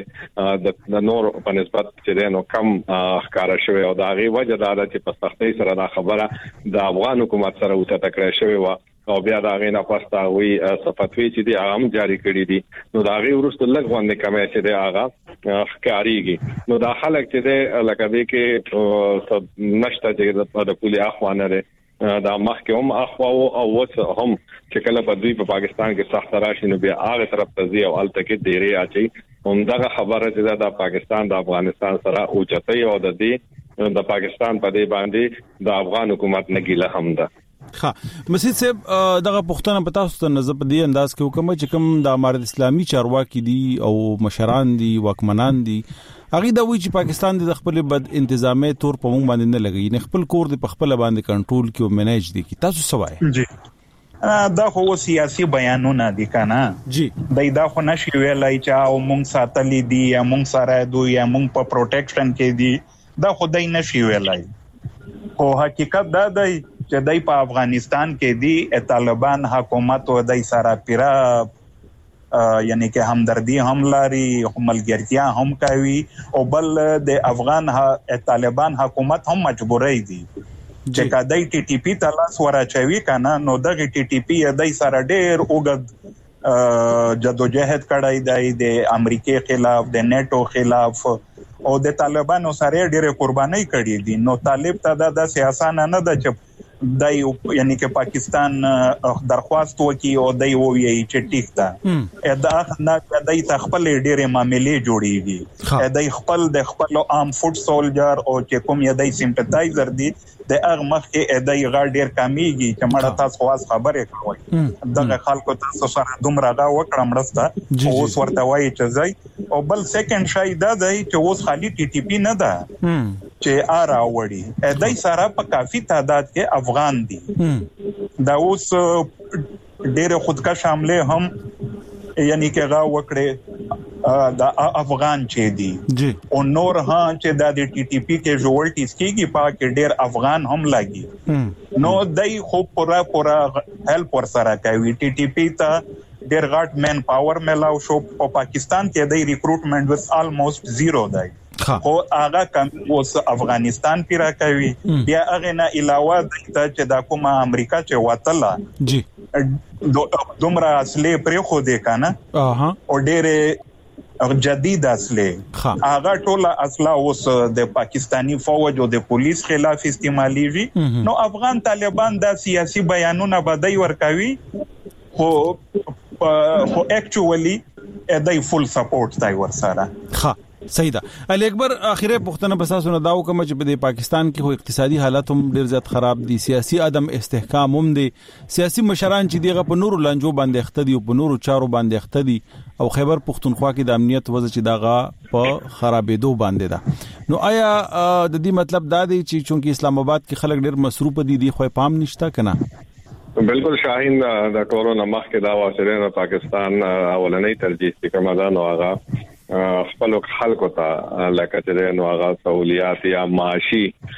کمواله د نور په نسبت چې نو کم ښکارا شوی او دا غي وجه دا چې په سختۍ سره دا خبره د افغان حکومت سره وته تکړه شوی و او بیا دا غي نه پاستا وی صفاتوي چې دی عام جاری کړی دي نو دا غي ورسته لګ باندې کمه چې دی هغه ښکاریږي نو دا خلک چې دی لکه دې کې نشته چې د پولی اخوانه ده دا مخکې هم اخوا او وڅ هم چې کله په دوی په پاکستان کې سخت راشي نو بیا هغه طرف ته ځي او الته کې ډېری اچي هم دا خبره چې د پاکستان د افغانستان سره اوچتای او د دې د پاکستان په دې باندې د افغان حکومت نګیله هم ده ها مسجد صاحب دغه پښتنه پتا ست نظر په دې انداز کې حکومت چې کوم د امارت اسلامي چارواکي دي او مشران دي واکمنان دي هغه د وی چې پاکستان د خپل بد انتظامی تور په مونږ باندې نه لګي نه خپل کور د خپل باندې کنټرول کې او منیج دي کی تاسو سوای جی دا خو سیاسي بیانونه دي کنه جی دای دا خو نشي ویلای چې او مونږ ساتلې دي یا مونږ سره دوی یا مونږ په پروټیکشن کې دي دا خو دای نشي ویلای او حقیقت دا دی چې دای په افغانستان کې دی طالبان حکومت او دای سره پیرا یعنی کې همدردی هم لري ملګرتیا هم کوي او بل د افغان طالبان حکومت هم مجبورای دي چې کدی ټي ټي پی ته لاس ورچوي کنه نو دغه ټي ټي پی دای سره ډېر اوګد جدوجہد کړای دی د امریکای خلاف د نیټو خلاف او د طالبانو سره ډېر قرباني کړې دي نو طالب ته د سیاست نه ده چې دای یعنی کې پاکستان درخواست وکي او دای وویي چې ټیک ده دا نه دای تخپل ډېرې معاملې جوړيږي دای خپل د خپل عام فوټ سولجر او چې کوم یدای سیمپتایزر دي د هغه مخ کې دای غړ ډېر کمیږي چې مړه تاسو خواص خبرې کوي دغه خلکو تاسو سره دومره دا وکړم راسته اوس ورته وایي چې ځای او بل سیکنډ شای دا دی چې اوس خالی ټي ټي پی نه ده چې آرا وړي دای سره په کافي تعداد کې افغان دي دا اوس ډېر خودکش حمله هم یعنی کې غا وکړي دا افغان چې دي او نور ها چې د ټي ټي پی کې جوړټیز کېږي پاک ډېر افغان هم لاګي نو دای خو پورا پورا هیلپ ور سره کوي ټي ټي پی ته ډېر غټ مین پاور ملاو شو په پاکستان کې د ریکروټمنټ وس الموست زیرو دی خو هغه کم اوس افغانستان پیرا کوي بیا هغه نه علاوه د چې د کومه امریکا چې وتله جی دومره اصلي پرې خو دې کنه او ډېر جدید اصلي هغه ټول اصله اوس د پاکستانی فوج او د پولیس خلاف استعماليږي نو افغان طالبان د سیاسي بیانونه بدای ورکوي خو خو اکچوالي دای فول سپورټ دای ورسره ها صحیح ده علي اکبر اخیره پښتنه بساسونه داو کوم چې په پاکستان کې خو اقتصادي حالت هم ډیر زیات خراب دي سیاسي عدم استحکام هم دي سیاسي مشران چې دیغه په نورو لانجو باندې اخته دي او په نورو چارو باندې اخته دي او خیبر پښتونخوا کې د امنیت وضع چې داغه په خرابېدو باندې ده نو آیا د دې مطلب دا دی چې چونکی اسلام آباد کې خلک ډیر مصروف دي دي خو پام نشته کنه بالکل شاهین د کورونا مخ کې دا واسره پاکستان اولنۍ ترجیح چې کومه ده نو هغه خپل خلکو ته لکه چې نو هغه سہولیات یا معاشي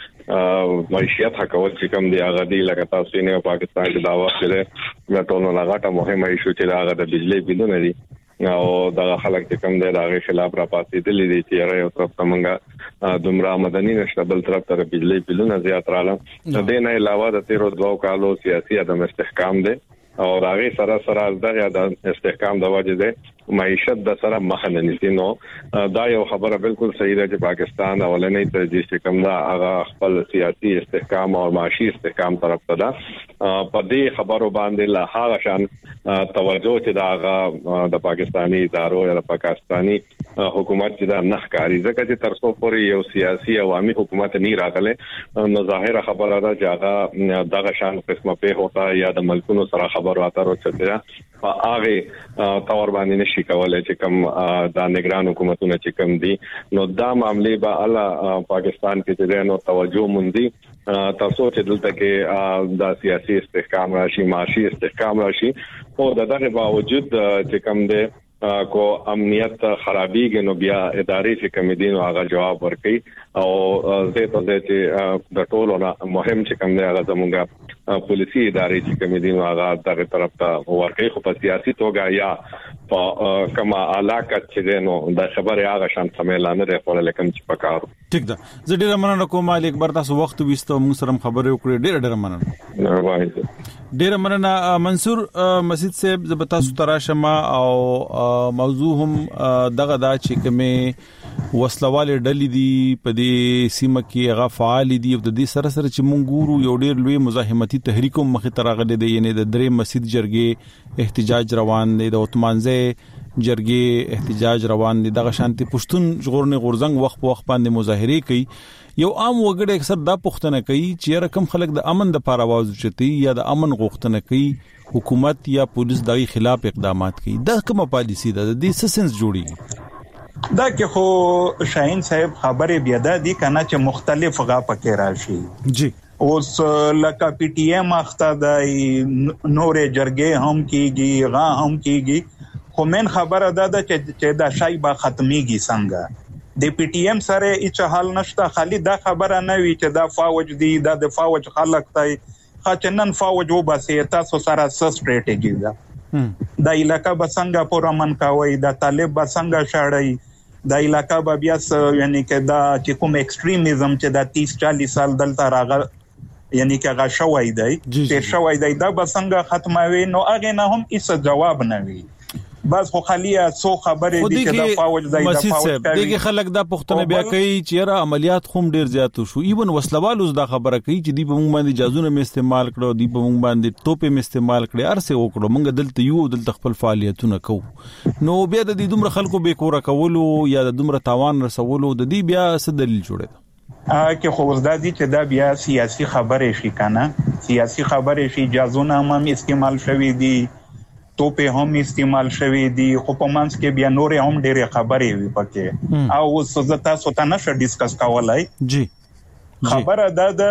معیشت حقول چې کوم دی هغه دی لکه تاسو نه پاکستان کې دا واسره د ټولو لغاټه مهمه ایشو چې هغه د بجلی بلونه دي او دا خلک چې کوم دی هغه خلاف را پاتې دي دي چې یو طرف څنګه دومره مدني نشته بل طرف ته بجلی بلونه زیات رااله د دې نه علاوه د تیرو دوه کالو سیاسي عدم استحکام دی او هغه سره سره دغه د استحکام د وجه ده معیشت د سره مخنه نشي نو دا یو خبره بالکل صحیح ده چې پاکستان اولنۍ ترجیح چې کوم دا هغه خپل سیاسي استحکام او معاشي استحکام طرف ته ده په دې خبرو باندې لا هغه شان توجه چې دا هغه د پاکستاني ادارو یا د پاکستاني حکومت چې دا نخکاری ځکه چې تر څو پورې یو سیاسي عوامي حکومت نه راغله نو ظاهره خبره ده چې هغه دغه شان قسمه په هوتا یا د ملکونو سره خبرو اترو چته په هغه تور باندې نشي کولای چې کوم د نگران حکومتونو چې کوم دي نو دا معاملې به الله پاکستان کې چې نو توجه مونږ تاسو چې دلته کې د سیاسي استحکام راشي معاشي استحکام راشي او دغه باوجود چې کوم دي کو امنیت خرابېږي نو بیا ادارې چې کمیدینو هغه جواب ورکړي او زه ته چې د ټولو مهم چې کوم دی هغه زموږه پولیسي ادارې چې کمیدینو هغه دغه طرف ته ورکړي خو په سیاسي توګه یا په کما علاقه چې نو د خبره هغه شان سمېلانه لري خو لکه چې پکارو ټیک ده زه ډیر مننه کوم علي اکبر تاسو وخت وستو موږ سره خبرې وکړې ډیر ډیر مننه ډیر مننه منصور مسجد صاحب زبتا سترا شمه او موضوع هم دغه دا چې کومه وسلواله ډلې دي په دې سیمه کې هغه فعال دي او د دې سره سره چې مونږ ګورو یو ډیر لوی مزاحمتي تحریک هم مخې ته راغلي دي یعنی د درې مسجد جرګې احتجاج روان دي د عثمانزه جرګې احتجاج روان دي دغه شانتي پښتون ژغورنې غورزنګ وخت په وخت باندې مظاهره کوي یو عام وګړي اکثر دا پښتنه کوي چې رقم خلک د امن د لپاره आवाज اوچتي یا د امن غوښتنه کوي حکومت یا پولیس دغه خلاف اقدامات کوي دا کومه پالیسی ده د دې سسنس جوړي دا کې خو شاهین صاحب خبره بیا ده دي کنه چې مختلف غا پکې راشي جی اوس لکه پی ټی ایم اخته د نورې جرګې هم کیږي غا هم کیږي خو من خبره ده چې دا شای با ختميږي څنګه د پی ټی ایم سره هیڅ حل نشته خالي دا خبره نه وی چې دا فوج دی دا د فوج خلک تای خاچنن فوج وباسي تاسو سره سټریټیجی ده د علاقہ بسنګ پور امن کاوي د طالب بسنګ شاړی د علاقہ بیا یعنی کې دا چې کوم ایکستریمیزم چې د تیس چالیس سال دلته راغ یعنی کې هغه شوی دی چې شوی دی دا بسنګ ختموي نو هغه نه هم هیڅ جواب نه وي بس خو خالیه سو خبرې دي چې د فوج دی د فوج کوي دغه خلک دا پښتنه بیا کوي چې را عملیات خوم ډیر زیات شو ایون وسلوالوز دا خبره کوي چې دی په موږ باندې جازونه م استعمال کړو دی په موږ باندې توپې م استعمال کړي ارسه وکړو موږ دلته یو دلته خپل فعالیتونه کوو نو بیا د دې دومره خلکو به کور کولو یا د دومره تاوان رسولو د دې بیا څه دلیل جوړه ا کې خو زدا دي چې دا بیا سیاسي خبرې شي کنه سیاسي خبرې شي جازونه هم استعمال شوي دي توپه هم استعمال شوي دي خو په منځ کې بیا نور هم ډېرې خبرې وي پکې او سزتا سوتا نشه ډیسکس کولای جی خبره ده ده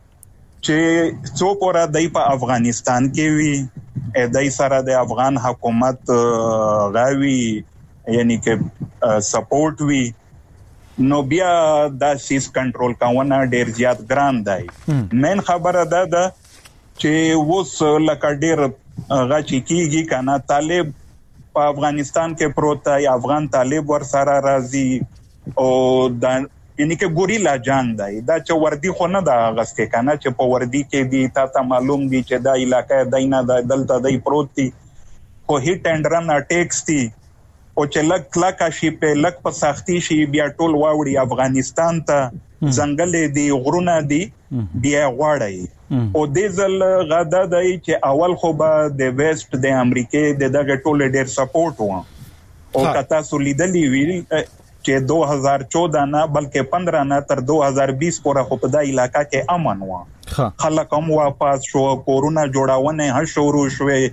چې څو پورا دای په افغانستان کې وي دای سره د افغان حکومت غاوي یعنی کې سپورټ وي نو بیا دا سیس کنټرول کاونه ډېر زیات ګران دی مین خبره ده ده چې وس لکه ډېر غاچی کیږي کنه طالب په افغانستان کې پروت دی افغان طالب ور سره راځي او د یعنی کې ګوریلا جان دی دا چې وردی خو نه دا غسته کنه چې په وردی کې دی تا ته معلوم دی چې دا علاقې دینه د دلته دی پروت دی خو هیټ اند رن اٹیکس دی او چې لک کلاکا شي په لک په سختي شي بیا ټول واوړي افغانستان ته ځنګل دی غرونه دی بیا غواړي او د ځل غدا دی چې اول خو به د ویسټ د امریکای د دغه ټول ډیر سپورټ و او کتا سولیدلی ویل چې دو هزار چودہ نه بلکې پندرہ نه تر دو هزار بیس پورې خو په د علاقہ کې امن و خلک هم واپس شو کورونا جوړاونه هر شروع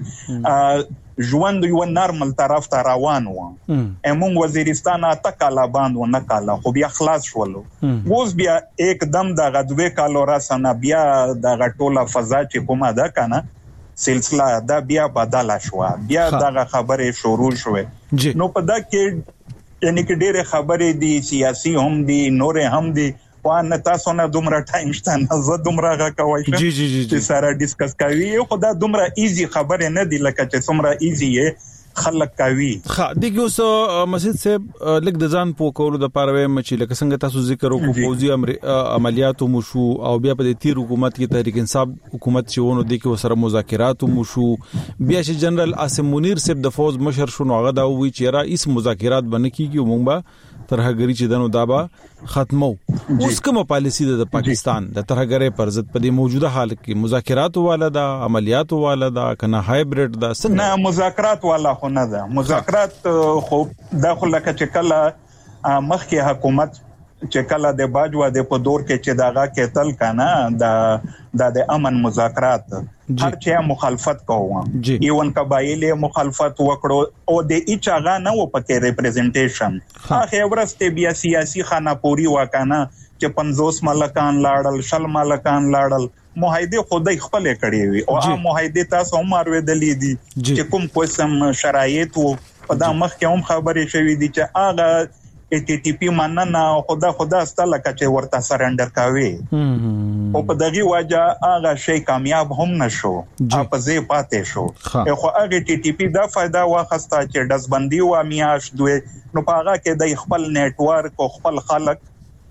شوه ژوند یو نارمل طرف ته روان و امون وزیرستان اته کاله باندې و نه کاله خو بیا خلاص شولو اوس بیا एकदम د غدوې کالو را سن بیا د غټوله فضا چې کومه ده کنه سلسله دا بیا بدله شو بیا دغه خبره شروع شوه نو په دا کې یعنی کې ډېر خبرې دي سیاسي هم دي نور هم دي وان تاسو نه دومره ټایم شته نه زه دومره غا کوي جی جی جی چې سره ډیسکس کوي خو دا دومره ایزی خبره نه دی لکه چې څومره ایزی خلک کوي ها دغه اوس مسجد صاحب لګ د ځان په کولو د پاره مچ لکه څنګه تاسو ذکر وکړو فوزي عملیات مو شو او بیا په تیر حکومت کې تحریک انصاف حکومت شونه د کې وسره مذاکرات مو شو بیا چې جنرال عاصم منیر صاحب د فوز مشر شونه هغه دا وی چې را اس مذاکرات بنه کیږي مونږ به ترهګری چې دنو دابا ختمو اوس کومه پالیسی د پاکستان د ترهګری پر ضد په موجوده حال کې مذاکرات والا دا عملیات والا دا کنه هایبرید دا څنګه نه مذاکرات والا خو نه ده مذاکرات خو داخله لکه کله مخکې حکومت چې کله د باجوا د په دور کې چې داغه کېتل کنه د د امن مذاکرات هر چا مخالفت کوو ایون قبایلی مخالفت وکړو او د ایچاغه نه و پکې ریپرزنټیشن هغه ورسته بیا سیاسي خانه پوری وکنه چې پنځوس ملکان لاړل شل ملکان لاړل معاهده خدای خپل کړی وي او هغه معاهده تاسو هم اورېدلې دي چې کوم قسم شرایط وو په دا مخ کې هم خبرې شوې دي چې هغه ټي ټي پی مننه خدا خدا ستله کچې ورته سرندر کوي او په دغه وجه هغه شی کامیاب هم نشو په ځای پاتې شو خو هغه ټي ټي پی دا فائدہ واخسته چې دزبندي و میاش دوی نو پاغه کې د خپل نیټ ورک او خپل خلک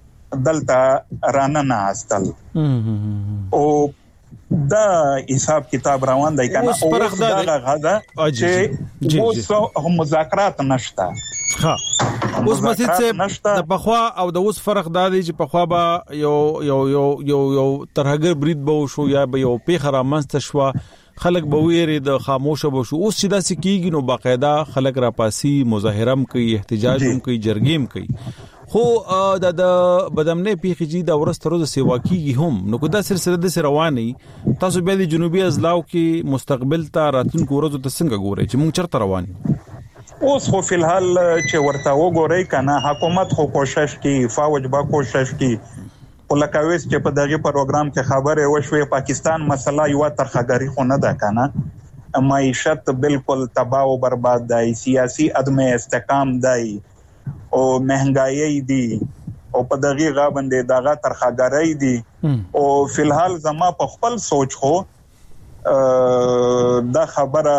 دلته رانه استل او دا حساب کتاب روان دی کنه او دا غدا چې اوس مذاکرات نشته ها اوس مسجد سے د پخوا او د اوس فرق دا دی چې پخوا به یو یو یو یو یو ترهګر برید به شو یا به یو پیخره منست شو خلک به ویری د خاموشه به شو اوس چې دا سکیږي نو باقاعده خلک را پاسي مظاهره هم کوي احتجاج هم کوي جرګې هم کوي خو د د بدمنه پیخي د ورسترو د سیوا کیږي هم نو کو دا سلسله د رواني تاسو به د جنوبي ازلاو کې مستقبل ته راتلونکو ورځو ته څنګه ګورئ چې موږ چرته رواني اوس خو فلحال چې ورته وګورئ کنه حکومت خو کوشش کوي فوج با کوشش کوي ولکويس چې په دغه پروګرام کې خبره وشوي پاکستان مسله یو ترخګری خو نه ده کنه معیشت بالکل تباہ او برباد دی سیاسي عدم استحکام دی او مهنګای دی او په دغه غا باندې دغه ترخګری دی او فلحال زما په خپل سوچ خو دا خبره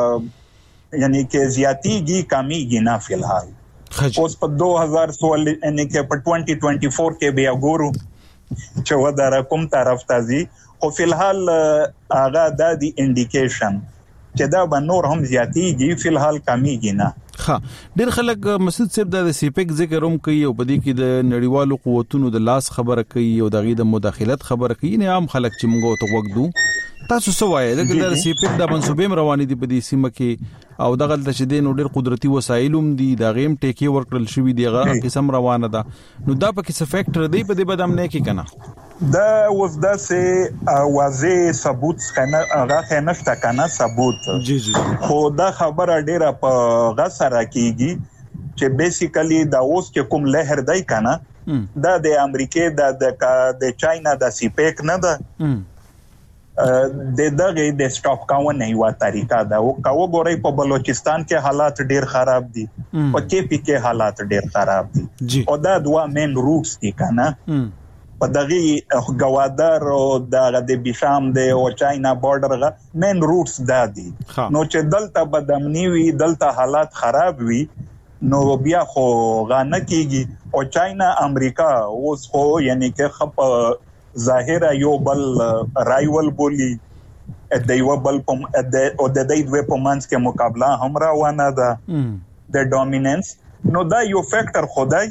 یعنی کې زیاتیږي کمیږي نه فی الحال. اوس په دو هزار سول یعنی کې په دوه هزار چوبیس کې بیا ګورو چې ودا رقم طرف تازي خو فی الحال هغه د دی انډیکیشن چې دا به نور هم زیاتیږي فی الحال کمیږي نه. ها ډیر خلک مسعود صاحب د سیپیک ذکر هم کوي او په دې کې د نړیوالو قوتونو د لاس خبره کوي او د غي د مداخلت خبره کوي. نه عام خلک چې موږ ته وګدو تاسو سوای د سیپیک د منسوبې رواني دي په دې سیمه کې او دغه د چې د نو ډیر قدرتي وسایلوم دي د غیم ټیکی ورکړل شوی دی غا قسم روانه ده نو دا په کې څه فیکټر دی په دې بدام نه کې کنه دا وز دا سه واضح ثبوت کنه هغه نشته کنه ثبوت جی جی خو دا خبره ډیره په غسر کیږي چې بیسیکلی دا اوس کې کوم لهر دی کنه دا د امریکای د د چاینا د سیپیک نه ده د دغه د سټاپ کاون یو طریقه ده او کاو ګورې په بلوچستان کې حالات ډیر خراب دي په کې پی کې حالات ډیر خراب دي او دا دوا مین روټس دي کنه په دغه غوادر او د بشام د او چاینا بارډر غ مین روټس دا دي نو چې دلته بدامنی وي دلته حالات خراب وي نو بیا خو غانه کیږي او چاینا امریکا اوس خو یعنی کې خپ ظاهره یو بل رایول بولی د یو بل په او د دې دوه په منځ کې مقابله هم روانه ده د ډومیننس نو دا یو فیکٹر خدای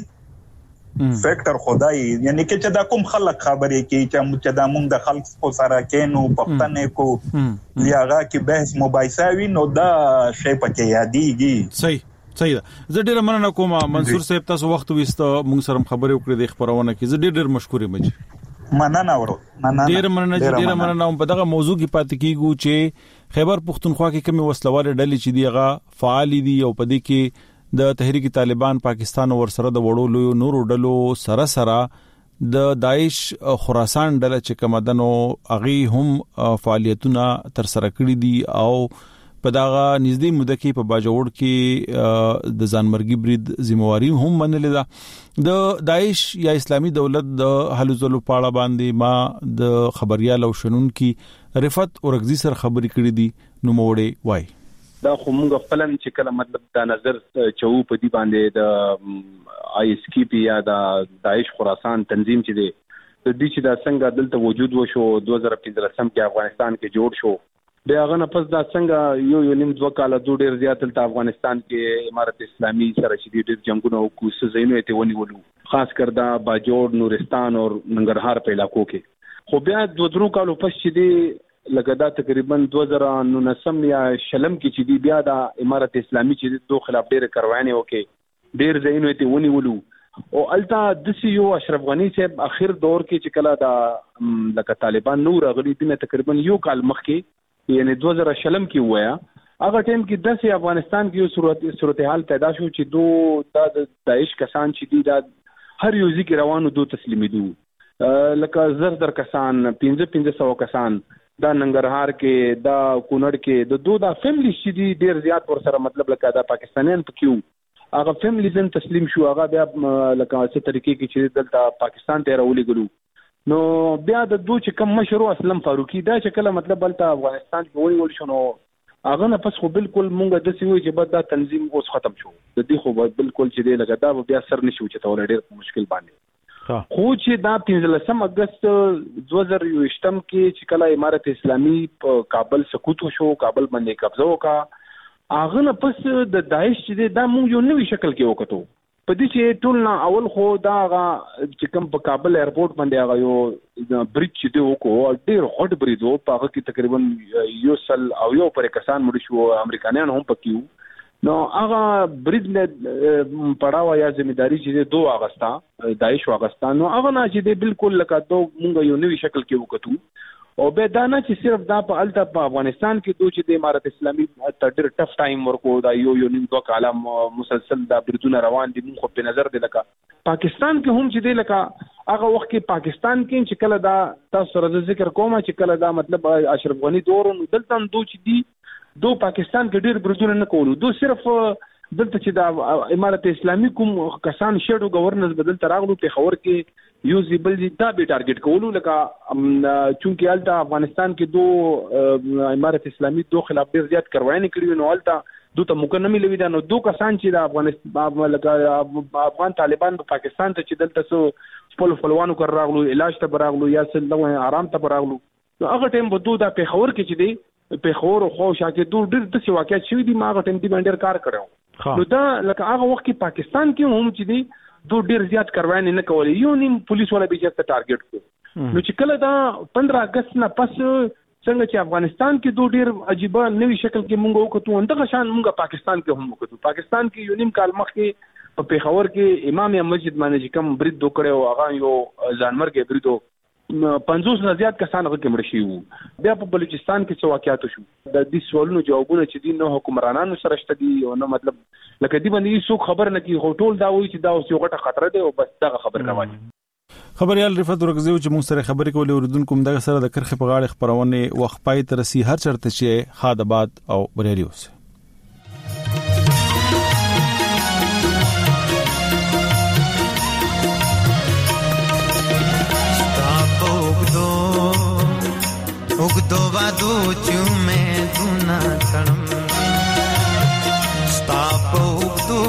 فیکٹر خدای یعنی کې چې دا کوم خلک خبرې کوي چې دا موږ د خلک په سره کېنو پښتنې کو لیاغه کې بحث مباحثه وي نو دا شی پکې یادېږي. صحیح صحیح ده. زه ډیر مننه کوم منصور صاحب تاسو وخت وسته موږ سره خبرې وکړې د خبرونه کې زه ډیر ډیر مشکور یم. مننه ورو مننه ډیر مننه ډیر مننه په دغه موضوع کې پاتې کیږو چې خیبر پختونخوا کې کومه وسلواله ډلې چې دیغه فعال دي او په دې کې د تحریک طالبان پاکستان ور سره د وړو نورو ډلو سره سره د داعش خراسان ډله چې کومدنو اغي هم فعالیتونه تر سره کړې دي او په داغه نږدې موده کې په باجوړ کې د ځانمرګي برید ذمہواری هم منلې ده. د داعش یا اسلامی دولت د حلزلو پاړه باندې ما د خبريال او شنن کې رفعت اورغزي سره خبرې کړې دي نو موړې وای دا خو موږ خپلن چې کله مطلب دا نظر چو په دې باندې د آی اس کی پی یا د داعش خراسان تنظیم چې دی د دې چې دا څنګه دلته وجود وشو دوه هزار پنځه سم کې افغانستان کې جوړ شو بیا غنه پس دا څنګه یو یو نیم دوه کال د ډیر زیات تل افغانستان کې امارت اسلامي سره شدید ډیر جنگونه او کوڅه زینو ته ونیولو خاص کر دا باجوړ نورستان او ننګرهار په علاقو کې خو بیا دوه درو کالو پس چې دی لګدا تقریبا دوه هزار نو سم یا شلم کې چې دی بیا د امارت اسلامي چې دوه خلاف ډیر کاروانې وکي ډیر زینو ته ونیولو او التا د سی یو اشرف غنی صاحب اخر دور کې چې کله دا لکه طالبان نور غړي دي تقریبا یو کال مخکې یعنی دوه هزار شلم کې وایا هغه ټیم کې د سي افغانستان کې یو صورت صورتحال پیدا شو چې دو د داعش کسان چې دي د هر یو ځکه روانو دو تسلیمي دو لکه زر در کسان پنځه پنځه سو کسان دا ننګرهار کې دا کونړ کې د دو دا فیملی چې دي ډیر زیات ور سره مطلب لکه دا پاکستانیان پکې هغه فیملی زن تسلیم شو هغه بیا لکه څه طریقې کې چې دلته پاکستان ته راولې ګلو نو بیا د دوه چې کم مشرو اسلم فاروقي دا چې کله مطلب بلته افغانستان کې وی ول شنو هغه نه پس خو بالکل مونږ د سی وی چې بعد دا تنظیم اوس ختم شو د دې خو بالکل چې دی لګا دا بیا سر نشو چې تول ډېر مشکل باندې خو چې دا پنځلسم اگست دوه هزار یوشتم کې چې کله امارت اسلامي په کابل سقوط شو کابل باندې قبضه وکړه هغه نه پس د داعش چې دا مونږ یو نوې شکل کې وکړو په دې چې ټول نه اول خو دا چې کوم په کابل ایرپورټ باندې هغه یو بریج چې دی وکړو ډېر هټ بریج وو په هغه کې تقریبا یو سل او یو پر کسان مړ شو امریکایان هم پکې نو هغه بریج نه پړاو یا ځمېداري چې دوه اگست داعش واغستان نو هغه نه چې دی بالکل لکه دوه مونږ یو نوې شکل کې وکړو او به دا نه چې صرف دا په الته په افغانستان کې دوی چې د امارت اسلامي تډر ټف ټایم ورکو دا یو یو نیم دوه کاله مسلسل دا بریدونه روان دي مخ په نظر دی لکه پاکستان کې هم چې دی لکه هغه وخت کې پاکستان کې چې کله دا تاسو سره ذکر کوم چې کله دا مطلب اشرف غنی دور دلته دوی چې دی دو پاکستان کې ډیر بریدونه نه کولو دو صرف دلته چې د امارت اسلامي کوم کسان شیډو گورننس بدل تراغلو په خبر کې یو زیبل دا به ټارګټ کولو لکه چونکی الټا افغانستان کې دو امارت اسلامي دو خلاف ډیر زیات کاروایي کړې نو الټا دوی ته موقع نه ملوي دا نو دوه کسان چې د افغانستان لکه افغان طالبان په پاکستان ته چې دلته سو خپل خپلوانو کار راغلو علاج ته راغلو یا سل نو آرام ته راغلو نو هغه ټیم په دوه د پیښور کې چې دی پیښور خو شاکه دوه ډیر د څه واقعیت شوی دی ما هغه ټیم دی باندې کار کړو نو دا لکه هغه وخت کې پاکستان کې هم چې دی دوه ډیر زیات کاروانی نه کولې یو نیم پولیس ولا به چې ټارګټ کو نو چې کله دا پندرہ اگست نه پس څنګه چې افغانستان کې دوه ډیر عجیب نوې شکل کې مونږ وکړو اندغه شان مونږ پاکستان کې هم وکړو پاکستان کې یو نیم کال مخکې په پیښور کې امام مسجد باندې کوم برید وکړو هغه یو ځانمرګ بریدو پنځوس نه زیات کسان هغه کې مړ شي وو بیا په بلوچستان کې څه واقعیات شو د دې سوالونو جوابونه چې دي نو حکمرانانو سره شته دي او نو مطلب لکه دی باندې څوک خبر نه کی هوټل دا وایي چې دا اوس یو غټه خطر دی او بس دا خبر نه وایي خبريال رفعت ورغزي چې موږ سره خبرې کولې اوردونکو دغه سره د کرخه په غاړه خبرونه وخت پای تر سي هر چرته چې خادباد او بریلیوس उगदो वादो चुमे दुना तणम स्ताप उगदो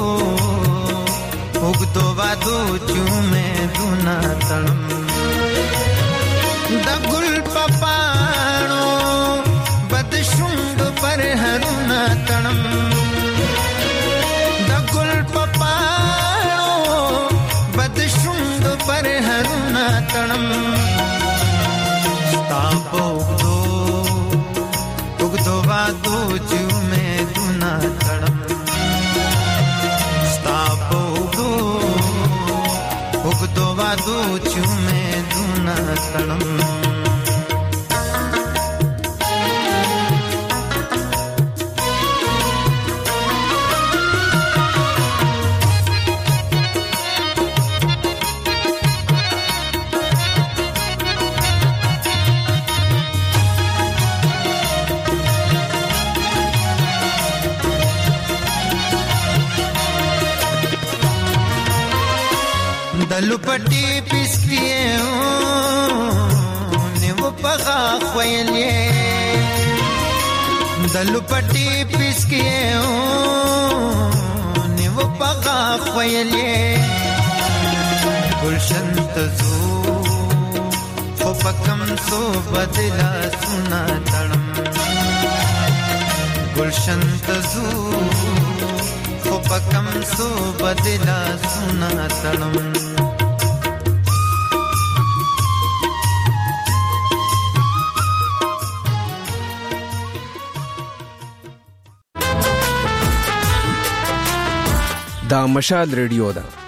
उगदो वादो चुमे दुना तणम दगुल पपाणो बदशुंड पर हरुना तणम दगुल पपाणो बदशुंड पर हरुना तणम तापो उगदो उगदो वादो चुमे दुना तणम तापो उगदो उगदो वादो चुमे दुना तणम दलुपटी पिसकिए ने वो पगा ख्वयले दलुपटी पिसकिए ने वो पगा ख्वयले गुलशन तजू खो पकम सो बदला सुना तणम गुलशन तजू खो पकम सो बदला सुना तणम دا مشال ریډیو ده